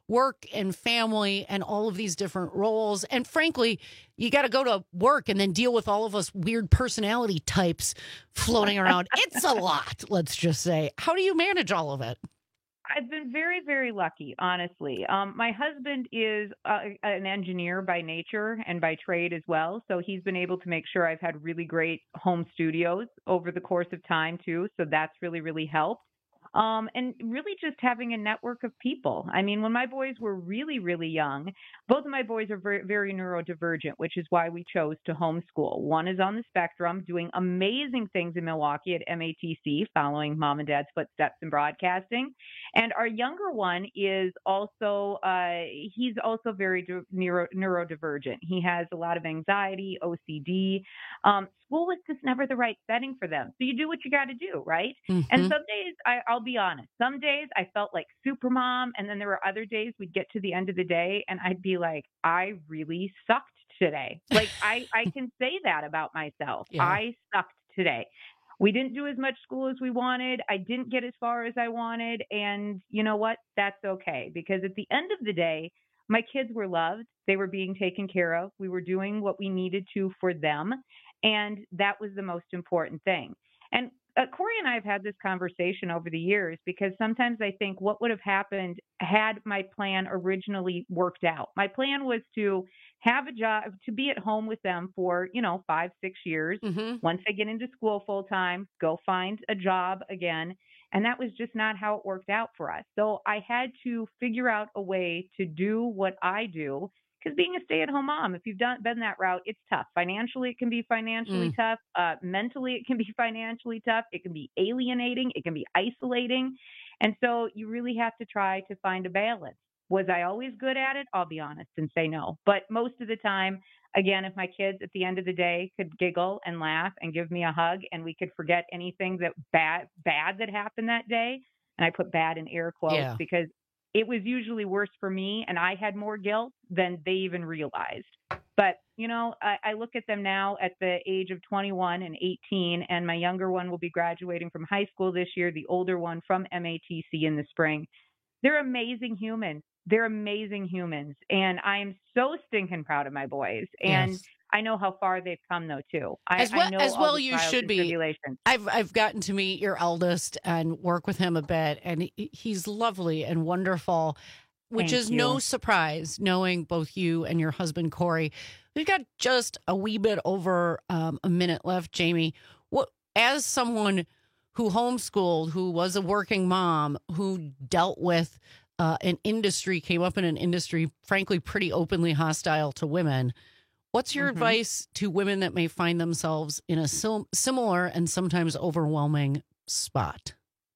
work and family and all of these different roles. And frankly, you got to go to work and then deal with all of us weird personality types floating around. It's a lot, let's just say. How do you manage all of it? I've been very, very lucky, honestly. Um, my husband is uh, an engineer by nature and by trade as well. So he's been able to make sure I've had really great home studios over the course of time, too. So that's really, really helped. Um, and really just having a network of people. I mean, when my boys were really, really young, both of my boys are very, very neurodivergent, which is why we chose to homeschool. One is on the spectrum, doing amazing things in Milwaukee at M A T C, following mom and dad's footsteps in broadcasting. And our younger one is also, uh, he's also very de- neuro- neurodivergent. He has a lot of anxiety, O C D. Um, school was just never the right setting for them. So you do what you got to do, right? Mm-hmm. And some days, I, I'll be honest, some days I felt like super mom. And then there were other days we'd get to the end of the day and I'd be like, I really sucked today. Like I, I can say that about myself. Yeah. I sucked today. We didn't do as much school as we wanted. I didn't get as far as I wanted. And you know what? That's okay. Because at the end of the day, my kids were loved. They were being taken care of. We were doing what we needed to for them. And that was the most important thing. And uh, Corey and I have had this conversation over the years because sometimes I think what would have happened had my plan originally worked out. My plan was to have a job, to be at home with them for, you know, five, six years. Mm-hmm. Once they get into school full time, go find a job again. And that was just not how it worked out for us. So I had to figure out a way to do what I do. Because being a stay-at-home mom, if you've done been that route, it's tough. Financially, it can be financially mm. tough. Uh, mentally, it can be financially tough. It can be alienating. It can be isolating. And so you really have to try to find a balance. Was I always good at it? I'll be honest and say no. But most of the time, again, if my kids at the end of the day could giggle and laugh and give me a hug and we could forget anything that bad, bad that happened that day, and I put bad in air quotes yeah. because it was usually worse for me and I had more guilt than they even realized. But, you know, I, I look at them now at the age of twenty-one and eighteen, and my younger one will be graduating from high school this year, the older one from M A T C in the spring. They're amazing humans. They're amazing humans. And I am so stinking proud of my boys. And yes. I know how far they've come, though, too. I, as well, I know as well you should be. I've I've gotten to meet your eldest and work with him a bit, and he's lovely and wonderful, which Thank is you. No surprise, knowing both you and your husband, Corey. We've got just a wee bit over um, a minute left, Jamie. What, as someone who homeschooled, who was a working mom, who dealt with uh, an industry, came up in an industry, frankly, pretty openly hostile to women, what's your mm-hmm. advice to women that may find themselves in a sim- similar and sometimes overwhelming spot?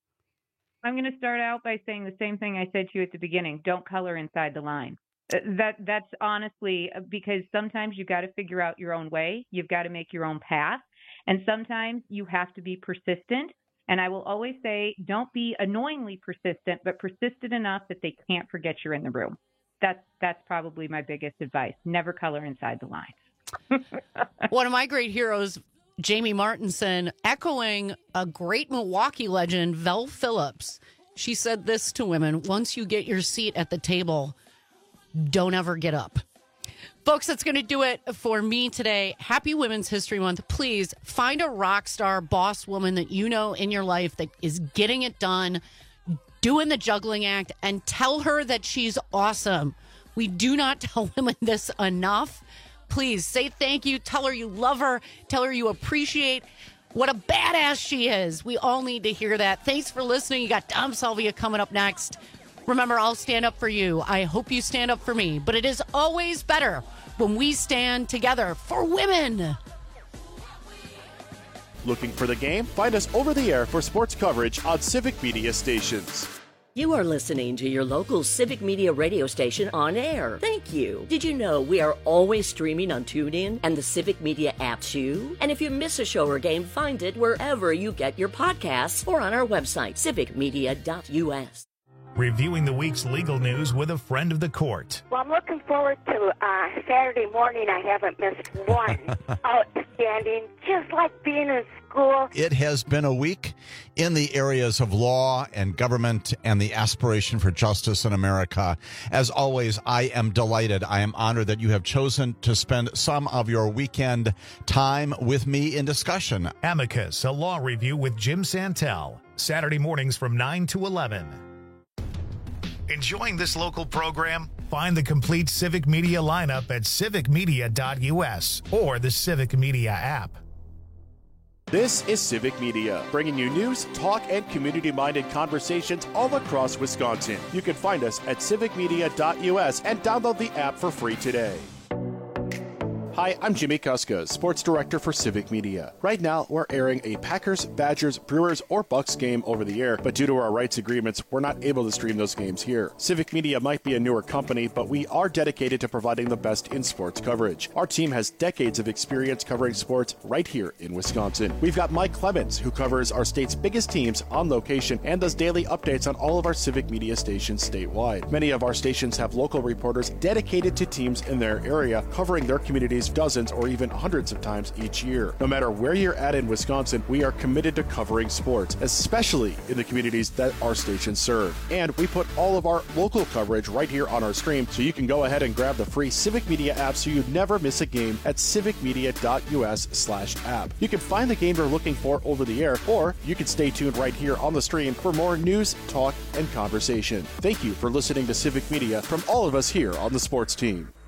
I'm going to start out by saying the same thing I said to you at the beginning. Don't color inside the line. That That's honestly because sometimes you've got to figure out your own way. You've got to make your own path. And sometimes you have to be persistent. And I will always say, don't be annoyingly persistent, but persistent enough that they can't forget you're in the room. That's that's probably my biggest advice. Never color inside the lines. One of my great heroes, Jamie Martinson, echoing a great Milwaukee legend, Vel Phillips. She said this to women: once you get your seat at the table, don't ever get up. Folks, that's going to do it for me today. Happy Women's History Month. Please find a rock star boss woman that you know in your life that is getting it done, doing the juggling act, and tell her that she's awesome. We do not tell women this enough. Please say thank you. Tell her you love her. Tell her you appreciate what a badass she is. We all need to hear that. Thanks for listening. You got Dom Salvia coming up next. Remember, I'll stand up for you. I hope you stand up for me. But it is always better when we stand together for women. Looking for the game? Find us over the air for sports coverage on Civic Media stations. You are listening to your local Civic Media radio station on air. Thank you. Did you know we are always streaming on TuneIn and the Civic Media app too? And if you miss a show or game, find it wherever you get your podcasts or on our website, civic media dot u s. Reviewing the week's legal news with a friend of the court. Well, I'm looking forward to uh, Saturday morning. I haven't missed one. Outstanding. Just like being in school. It has been a week in the areas of law and government and the aspiration for justice in America. As always, I am delighted. I am honored that you have chosen to spend some of your weekend time with me in discussion. Amicus, a law review with Jim Santel. Saturday mornings from nine to eleven. Enjoying this local program? Find the complete Civic Media lineup at civic media dot u s or the Civic Media app. This is Civic Media, bringing you news, talk, and community-minded conversations all across Wisconsin. You can find us at civic media dot u s and download the app for free today. Hi, I'm Jimmy Kuska, Sports Director for Civic Media. Right now, we're airing a Packers, Badgers, Brewers, or Bucks game over the air, but due to our rights agreements, we're not able to stream those games here. Civic Media might be a newer company, but we are dedicated to providing the best in sports coverage. Our team has decades of experience covering sports right here in Wisconsin. We've got Mike Clemens, who covers our state's biggest teams on location and does daily updates on all of our Civic Media stations statewide. Many of our stations have local reporters dedicated to teams in their area, covering their communities dozens or even hundreds of times each year. No matter where you're at in Wisconsin, we are committed to covering sports, especially in the communities that our stations serve. And we put all of our local coverage right here on our stream, so you can go ahead and grab the free Civic Media app so you never miss a game at civic media dot u s slash app. You can find the game you're looking for over the air, or you can stay tuned right here on the stream for more news, talk, and conversation. Thank you for listening to Civic Media from all of us here on the sports team.